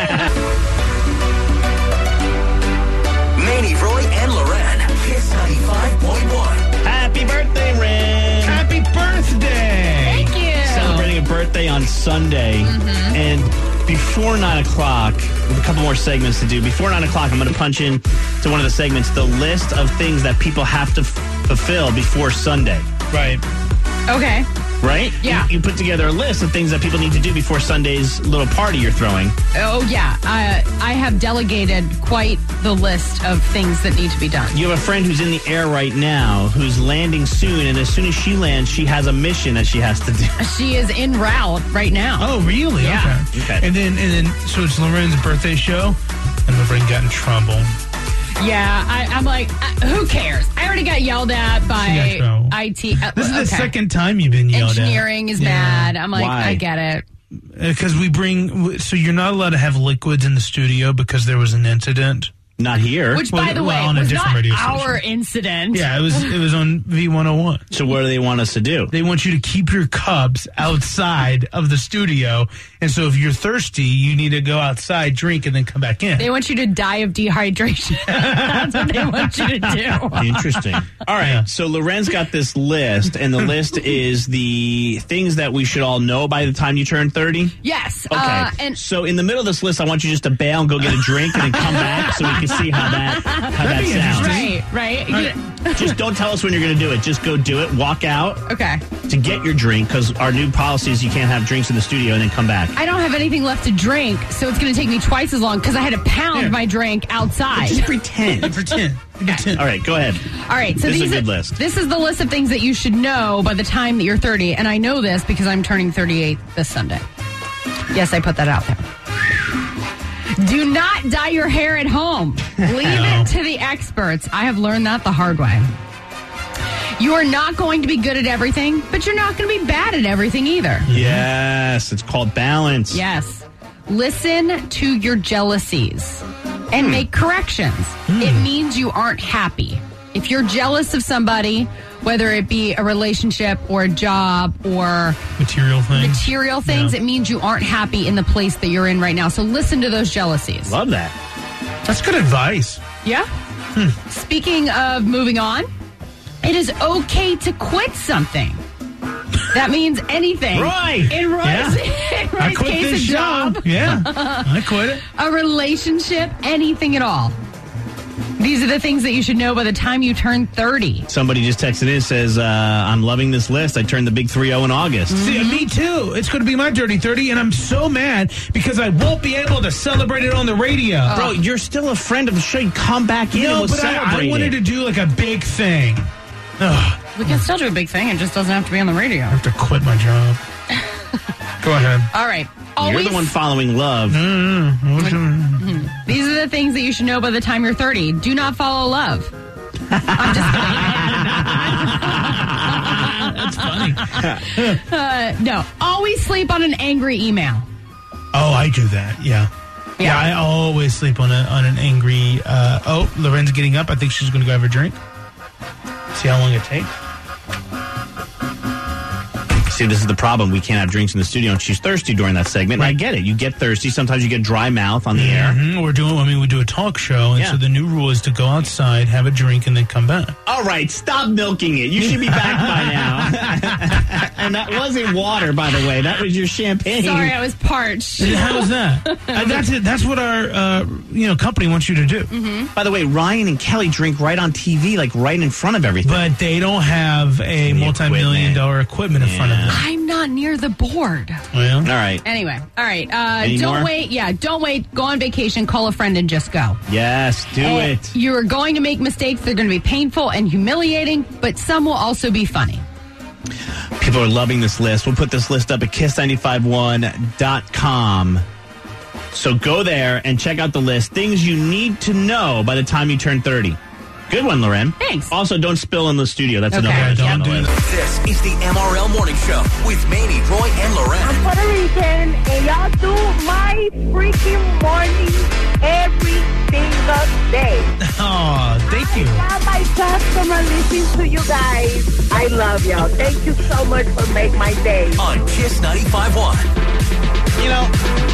Manny, Roy, and Loren. Kiss 95.1. Happy birthday, Ren. Happy birthday. Thank you. Celebrating a birthday on Sunday. And before 9 o'clock, with a couple more segments to do, before 9 o'clock, I'm going to punch in to one of the segments, the list of things that people have to fulfill before Sunday. Right. Okay. Right? Yeah. You put together a list of things that people need to do before Sunday's little party you're throwing. Oh, yeah. I have delegated quite the list of things that need to be done. You have a friend who's in the air right now who's landing soon, and as soon as she lands, she has a mission that she has to do. She is en route right now. Oh, really? Yeah. Okay. And then, so it's Loren's birthday show, and Lorraine got in trouble. Yeah, I'm like, who cares? I already got yelled at by IT. This is the second time you've been yelled Engineering is mad. I'm like, Why? I get it. Because so you're not allowed to have liquids in the studio because there was an incident. Not here. Which, by the way, on a was different not radio our station. incident. Yeah, it was on V101. So what do they want us to do? They want you to keep your cups outside of the studio, and so if you're thirsty, you need to go outside, drink, and then come back in. They want you to die of dehydration. That's what they want you to do. Interesting. All right, so Loren's got this list, and the list is the things that we should all know by the time you turn 30? Yes. Okay. And so in the middle of this list, I want you just to bail and go get a drink and then come back so we can see how that sounds. Right. Just don't tell us when you're going to do it. Just go do it. Walk out. Okay. To get your drink, because our new policy is you can't have drinks in the studio and then come back. I don't have anything left to drink, so it's going to take me twice as long because I had to pound my drink outside. Just pretend. Pretend. All right, go ahead. All right, so this is a good list. This is the list of things that you should know by the time that you're 30, and I know this because I'm turning 38 this Sunday. Yes, I put that out there. Do not dye your hair at home. Leave it to the experts. I have learned that the hard way. You are not going to be good at everything, but you're not going to be bad at everything either. Yes, it's called balance. Yes. Listen to your jealousies and make corrections. It means you aren't happy. If you're jealous of somebody, whether it be a relationship or a job or material things, it means you aren't happy in the place that you're in right now. So listen to those jealousies. Love that. That's good advice. Yeah. Speaking of moving on, it is okay to quit something. That means anything. Roy! In Roy's, in Roy's I quit case, this a show. job. Yeah, I quit it. A relationship, anything at all. These are the things that you should know by the time you turn 30. Somebody just texted in and says, I'm loving this list. I turned the big 3-0 in August. See, me too. It's going to be my dirty 30, and I'm so mad because I won't be able to celebrate it on the radio. Bro, you're still a friend of the show. You come back in and we'll but celebrate I wanted to do like a big thing. Ugh. We can still do a big thing. It just doesn't have to be on the radio. I have to quit my job. Go ahead. All right. You're the one following love. These are the things that you should know by the time you're 30. Do not follow love. I'm just kidding. That's funny. No, always sleep on an angry email. Oh, I do that. Yeah, I always sleep on an angry. Loren's getting up. I think she's going to go have a drink. See how long it takes. See, this is the problem. We can't have drinks in the studio, and she's thirsty during that segment. Right. And I get it. You get thirsty. Sometimes you get dry mouth on the air. We do a talk show, and so the new rule is to go outside, have a drink, and then come back. All right, stop milking it. You should be back by now. And that wasn't water, by the way. That was your champagne. Sorry, I was parched. How was that? That's it. That's what our company wants you to do. Mm-hmm. By the way, Ryan and Kelly drink right on TV, like right in front of everything. But they don't have a multi-million-dollar equipment in front of them. I'm not near the board. Well, all right. Anyway, all right. Any don't more? wait. Yeah, don't wait. Go on vacation, call a friend, and just go. Yes, do it. You are going to make mistakes. They're going to be painful and humiliating, but some will also be funny. People are loving this list. We'll put this list up at kiss951.com. So go there and check out the list. Things you need to know by the time you turn 30. Good one, Loren. Thanks. Also, don't spill in the studio. That's another don't on the do list. This is the MRL Morning Show with Manny, Roy, and Loren. I'm Puerto Rican, and y'all do my freaking morning every single day. Oh, thank you. I got my customer listening to you guys. I love y'all. Thank you so much for making my day. On Kiss 95.1. You know,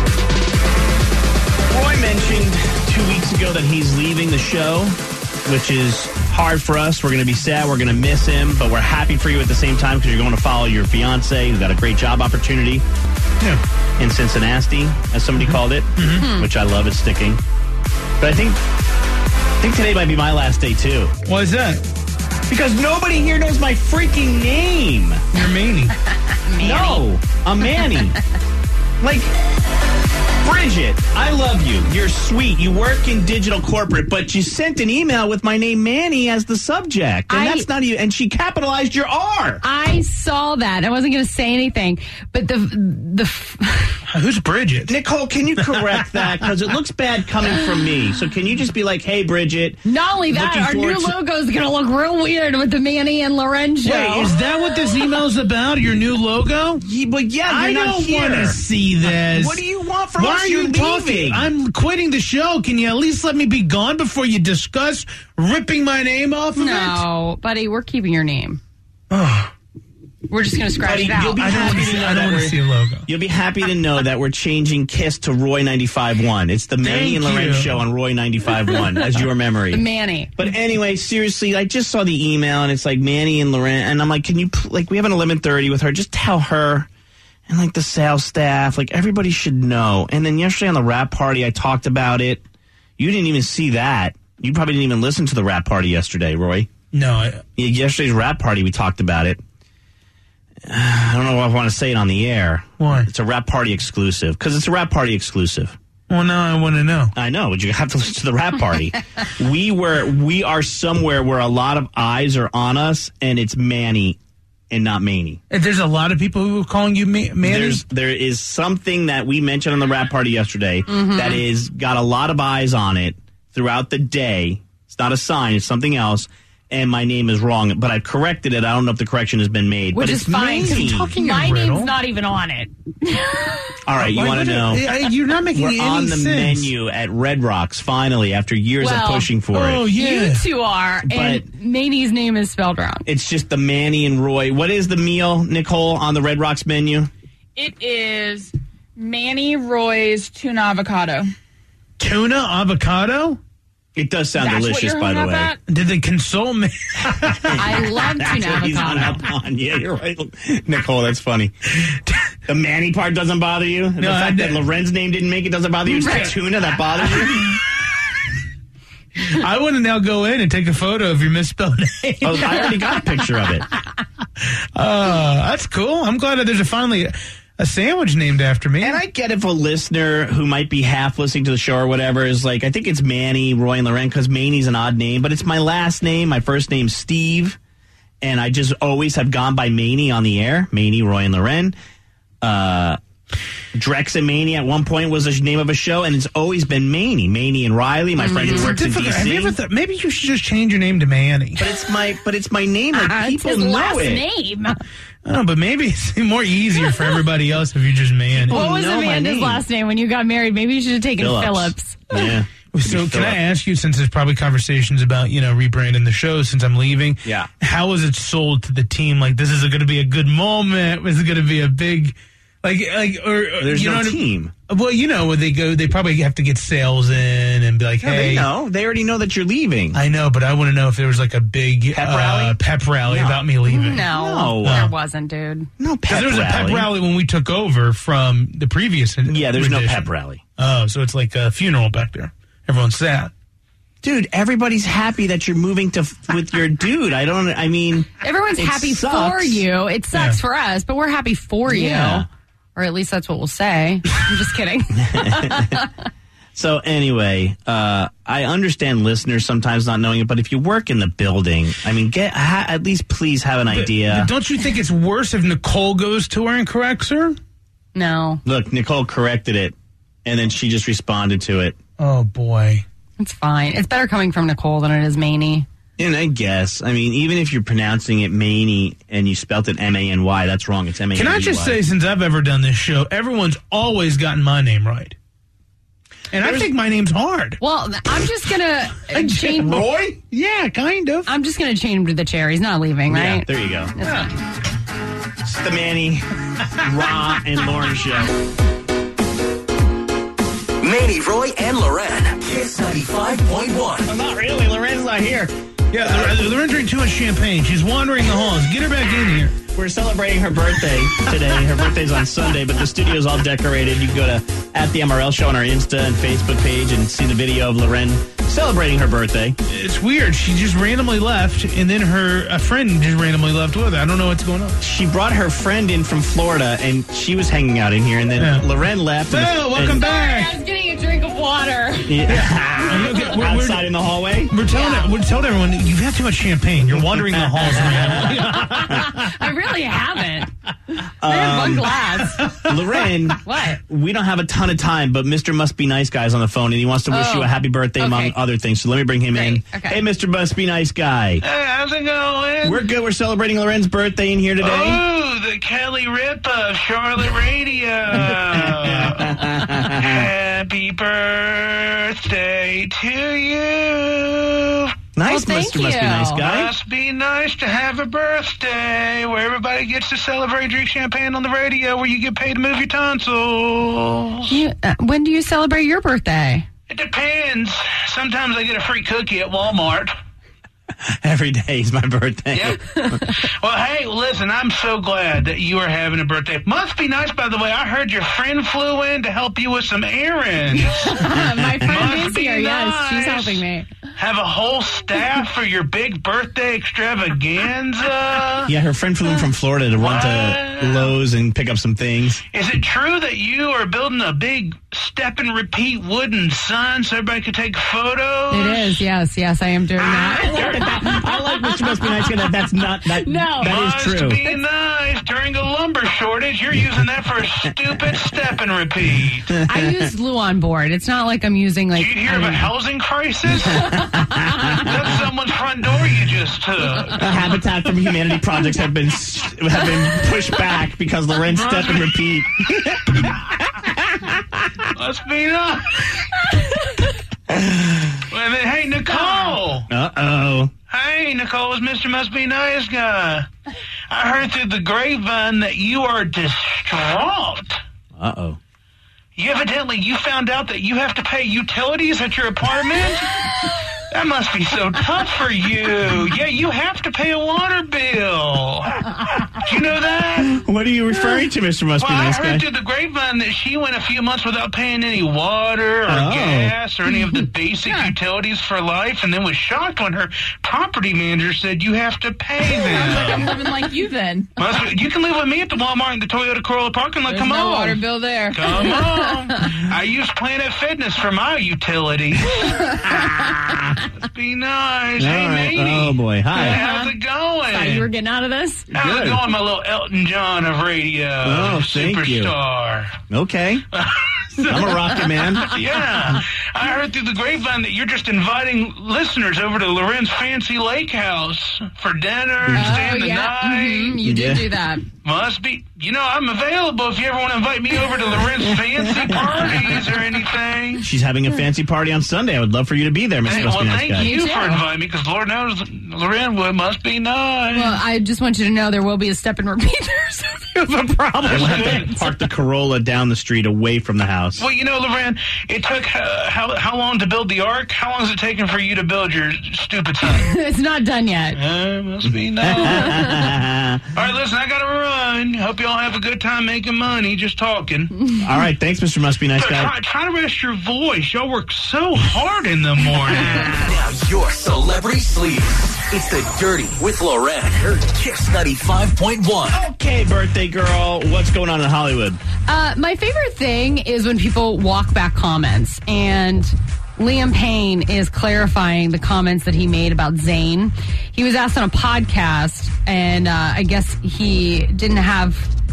Roy mentioned 2 weeks ago that he's leaving the show, which is hard for us. We're going to be sad. We're going to miss him, but we're happy for you at the same time because you're going to follow your fiance who's got a great job opportunity in Cincinnati, as somebody called it, which I love. It's sticking. But I think today might be my last day, too. Why is that? Because nobody here knows my freaking name. You're Manny. No, I'm Manny. Like, Bridget, I love you. You're sweet. You work in digital corporate, but you sent an email with my name Manny as the subject. And that's not even, and she capitalized your R. I saw that. I wasn't going to say anything, but who's Bridget? Nicole, can you correct that? Because it looks bad coming from me. So can you just be like, hey, Bridget. Not only that, our new logo is going to look real weird with the Manny and Loren show. Wait, is that what this email's about? Your new logo? I don't want to see this. What do you want from us? Why are you talking? I'm quitting the show. Can you at least let me be gone before you discuss ripping my name off of it? No, buddy, we're keeping your name. Oh. We're just going to scratch it out. You'll be happy to know I don't want to see a logo. You'll be happy to know that we're changing Kiss to Roy 95.1. It's the Manny and Loren show on Roy 95.1 as your memory. The Manny. But anyway, seriously, I just saw the email and it's like Manny and Loren, and I'm like, can you we have an 11:30 with her? Just tell her. And, like, the sales staff, like, everybody should know. And then yesterday on the rap party, I talked about it. You didn't even see that. You probably didn't even listen to the rap party yesterday, Roy. No. Yesterday's rap party, we talked about it. I don't know if I want to say it on the air. Why? It's a rap party exclusive. Because it's a rap party exclusive. Well, now I want to know. I know, but you have to listen to the rap party. We are somewhere where a lot of eyes are on us, and it's Manny and not Manny. There's a lot of people who are calling you Manny? There is something that we mentioned on the rap party yesterday that is got a lot of eyes on it throughout the day. It's not a sign, it's something else. And my name is wrong, but I've corrected it. I don't know if the correction has been made. Which but is fine. My name's not even on it. All right, you want to know? You're not making We're any on the sense. menu at Red Rocks, finally, after years of pushing for it. Oh, yeah. You two are, and Manny's name is spelled wrong. It's just the Manny and Roy. What is the meal, Nicole, on the Red Rocks menu? It is Manny Roy's tuna avocado. Tuna avocado? It does sound delicious, by the way. Did they consult me? I love tuna That's what he's hung avocado. up on. Yeah, you're right. Nicole, that's funny. The Manny part doesn't bother you? The fact that Loren's name didn't make it doesn't bother you? It's the tuna that bothers you? I want to now go in and take a photo of your misspelled name. Oh, I already got a picture of it. That's cool. I'm glad that there's finally a sandwich named after me. And I get if a listener who might be half listening to the show or whatever is like, I think it's Manny, Roy, and Loren, because Manny's an odd name, but it's my last name. My first name's Steve, and I just always have gone by Manny on the air. Manny, Roy, and Loren. Drexamania at one point was the name of a show, and it's always been Manny. Manny and Riley, my friend who works in DC. Have you ever thought maybe you should just change your name to Manny? But it's my name. Like, people it's his know last it. name. Oh, but maybe it's more easier for everybody else if you're just Manny. What was Amanda's last name when you got married? Maybe you should have taken Phillips. Yeah. So can I ask you, since there's probably conversations about, rebranding the show since I'm leaving, how was it sold to the team? Like, this is going to be a good moment? Was it going to be a big, or there's no team. Well, when they go, they probably have to get sales in and be like, hey. They already know that you're leaving. I know, but I want to know if there was like a big pep rally about me leaving. No, there wasn't, dude. No pep rally. There was a pep rally when we took over from the previous Yeah, there's no pep rally. Oh, so it's like a funeral back there. Everyone's sad. Dude, everybody's happy that you're moving with your dude. Everyone's happy for you. It sucks for us, but we're happy for you. Or at least that's what we'll say. I'm just kidding. So anyway, I understand listeners sometimes not knowing it, but if you work in the building, at least please have an idea. But don't you think it's worse if Nicole goes to her and corrects her? No. Look, Nicole corrected it, and then she just responded to it. Oh, boy. It's fine. It's better coming from Nicole than it is Manny. And I guess. Even if you're pronouncing it Manny and you spelt it M-A-N-Y, that's wrong. It's M-A-N-Y. Can I just say, since I've ever done this show, everyone's always gotten my name right. And I think my name's hard. Well, I'm just going to change... Roy? Yeah, kind of. I'm just going to change him to the chair. He's not leaving, right? Yeah, there you go. It's the Manny, Ra, and Lauren show. Manny, Roy, and Loren. Kiss 95.1. Well, not really. Loren's not here. Yeah, Loren drank too much champagne. She's wandering the halls. Get her back in here. We're celebrating her birthday today. Her birthday's on Sunday, but the studio's all decorated. You can go to @the MRL Show on our Insta and Facebook page and see the video of Loren celebrating her birthday. It's weird. She just randomly left, and then a friend just randomly left with her. I don't know what's going on. She brought her friend in from Florida, and she was hanging out in here, and then Loren left. Well, welcome back. Sorry, I was getting a drink of water. Outside in the hallway? We're telling everyone, you've had too much champagne. You're wandering the halls, man. I really haven't. I had one glass. Loren, what? We don't have a ton of time, but Mr. Must Be Nice Guy's on the phone, and he wants to wish you a happy birthday, among other things. So let me bring him in. Okay. Hey, Mr. Must Be Nice Guy. Hey, how's it going? We're good. We're celebrating Loren's birthday in here today. Oh, the Kelly Ripa of Charlotte Radio. Happy birthday to you. Nice, well, Mr. Must Be Nice Guy. Must be nice to have a birthday where everybody gets to celebrate, drink champagne on the radio, where you get paid to move your tonsils. When do you celebrate your birthday? It depends. Sometimes I get a free cookie at Walmart. Every day is my birthday. Yep. Well, hey, listen, I'm so glad that you are having a birthday. Must be nice, by the way. I heard your friend flew in to help you with some errands. My friend is here, nice. yes. She's helping me. Have a whole staff for your big birthday extravaganza? Yeah, her friend flew in from Florida to run to Lowe's and pick up some things. Is it true that you are building a big step and repeat wooden sun so everybody can take photos? It is, yes, I am doing that. I like Mr. Must Be Nice Guy. That's not that. No, that is true. Must be nice. During a lumber shortage, you're using that for a stupid step and repeat. I use Luan board. It's not like I'm using like. Did you hear of a housing crisis? That's someone's front door you just took. Habitat for Humanity projects have been pushed back because Loren's step and repeat. Must be nice. Well, hey, Nicole. Uh-oh. Hey, Nicole, it's Mr. Must Be Nice Guy. I heard through the grapevine that you are distraught. Uh-oh. You found out that you have to pay utilities at your apartment? That must be so tough for you. Yeah, you have to pay a water bill. Do you know that? What are you referring to, Mr. Must Be Nice Guy? I heard through the grapevine that she went a few months without paying any water or gas or any of the basic utilities for life, and then was shocked when her property manager said you have to pay them. Sounds like I'm living like you then. You can live with me at the Walmart in the Toyota Corolla parking lot. There's Come no on. water bill there. Come on. I use Planet Fitness for my utilities. Must be nice. Hey, right. matey. Oh, boy. Hi. How's it going? Thought you were getting out of this? How's it going, I'm a little Elton John of radio. Oh, thank you. Superstar. Okay. I'm a rocket man. Yeah. I heard through the grapevine that you're just inviting listeners over to Loren's Fancy Lake House for dinner, stay the night. Mm-hmm. You did do that. Must be. You know, I'm available if you ever want to invite me over to Loren's fancy parties or anything. She's having a fancy party on Sunday. I would love for you to be there, Mr. Hey, Must well, Be Nice thank Guy. you for inviting me, because Lord knows Loren must be nice. Well, I just want you to know there will be a step and repeat there, so if you have a problem. We'll have to park the Corolla down the street away from the house. Well, you know, Loren, it took how long to build the Ark? How long has it taken for you to build your stupid son? It's not done yet. Must be nice. All right, listen, I got to run. Hope y'all have a good time making money just talking. All right, thanks, Mr. Must Be Nice Guy. Try to rest your voice. Y'all work so hard in the morning. Now your celebrity sleep. It's the Dirty with Loren. Kiss 95.1. Okay, birthday girl, what's going on in Hollywood? My favorite thing is when people walk back comments, and Liam Payne is clarifying the comments that he made about Zayn. He was asked on a podcast, and I guess he didn't have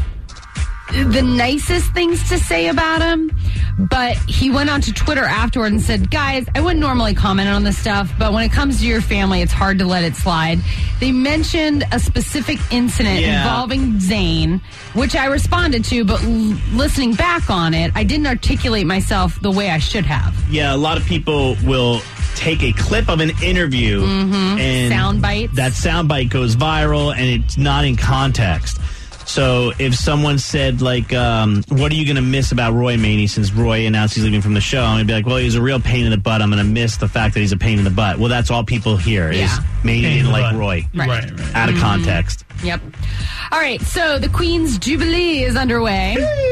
the nicest things to say about him, but he went onto Twitter afterward and said, guys, I wouldn't normally comment on this stuff, but when it comes to your family, it's hard to let it slide. They mentioned a specific incident involving Zayn, which I responded to, but listening back on it, I didn't articulate myself the way I should have. Yeah, a lot of people will take a clip of an interview and sound bites. That sound bite goes viral and it's not in context. So if someone said, like, what are you going to miss about Roy Maney since Roy announced he's leaving from the show? I'm going to be like, well, he's a real pain in the butt. I'm going to miss the fact that he's a pain in the butt. Well, that's all people hear is Maney didn't like Roy. Right. Out of context. Yep. All right, so the Queen's Jubilee is underway.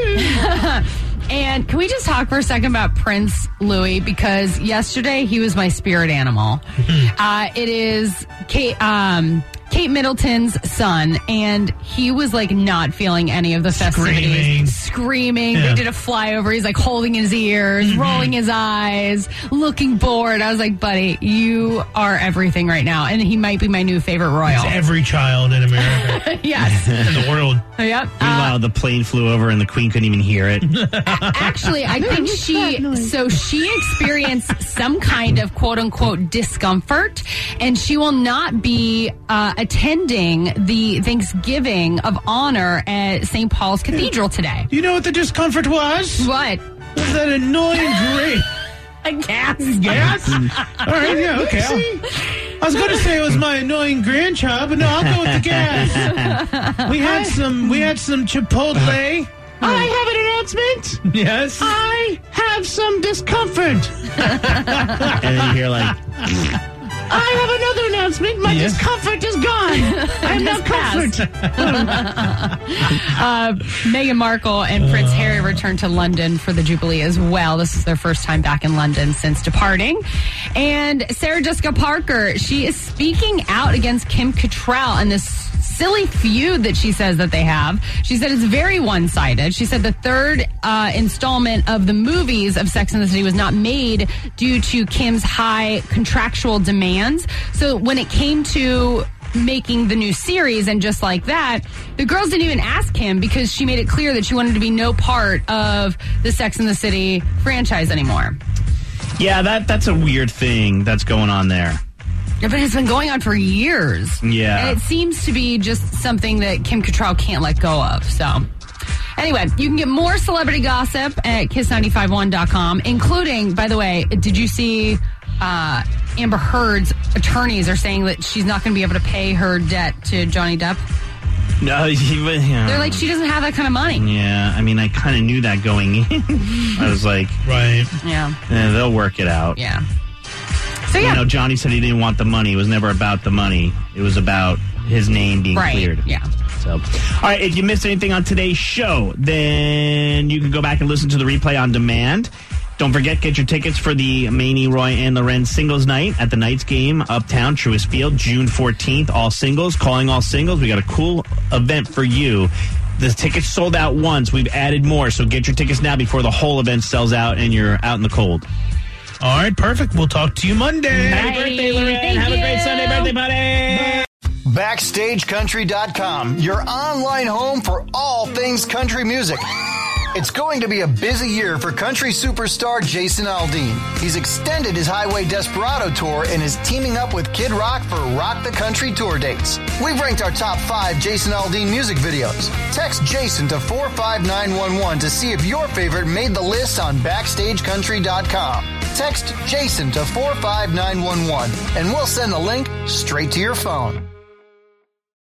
And can we just talk for a second about Prince Louis? Because yesterday he was my spirit animal. It is Kate Middleton's son, and he was like not feeling any of the festivities. Screaming. Yeah. They did a flyover. He's like holding his ears, rolling his eyes, looking bored. I was like, buddy, you are everything right now. And he might be my new favorite royal. It's every child in America. Yes. In the world. Yep. Meanwhile, the plane flew over and the Queen couldn't even hear it. Actually, I think she experienced some kind of quote unquote discomfort, and she will not be attending the Thanksgiving of Honor at St. Paul's Cathedral today. You know what the discomfort was? What? Was that annoying grate? A gas. Gas? All right, yeah, okay. I was going to say it was my annoying grandchild, but no, I'll go with the gas. We had some Chipotle. I have an announcement. Yes. I have some discomfort. And then you hear like, I have another announcement. My discomfort is gone. I have no comfort. Meghan Markle and Prince Harry returned to London for the Jubilee as well. This is their first time back in London since departing. And Sarah Jessica Parker, she is speaking out against Kim Cattrall and this silly feud that she says that they have. She said it's very one-sided. She said the third installment of the movies of Sex and the City was not made due to Kim's high contractual demands. So when it came to making the new series and just like that, the girls didn't even ask him because she made it clear that she wanted to be no part of the Sex and the City franchise anymore. yeah, that's a weird thing that's going on there. Yeah, but it's been going on for years. Yeah. And it seems to be just something that Kim Cattrall can't let go of. So, anyway, you can get more celebrity gossip at kiss951.com, including, by the way, did you see Amber Heard's attorneys are saying that she's not going to be able to pay her debt to Johnny Depp? No, They're like, she doesn't have that kind of money. Yeah, I mean, I kind of knew that going in. I was like, right. Yeah. They'll work it out. Yeah. So, yeah. You know, Johnny said he didn't want the money. It was never about the money. It was about his name being cleared. Yeah. So, all right, if you missed anything on today's show, then you can go back and listen to the replay on demand. Don't forget, get your tickets for the Maney, Roy, and Loren singles night at the Knights game, Uptown, Truist Field, June 14th. All singles, calling all singles. We got a cool event for you. The tickets sold out once. We've added more, so get your tickets now before the whole event sells out and you're out in the cold. All right, perfect. We'll talk to you Monday. Happy birthday, Loren. Have a great Sunday birthday, buddy. BackstageCountry.com, your online home for all things country music. It's going to be a busy year for country superstar Jason Aldean. He's extended his Highway Desperado tour and is teaming up with Kid Rock for Rock the Country tour dates. We've ranked our top 5 Jason Aldean music videos. Text Jason to 45911 to see if your favorite made the list on BackstageCountry.com. Text Jason to 45911 and we'll send the link straight to your phone.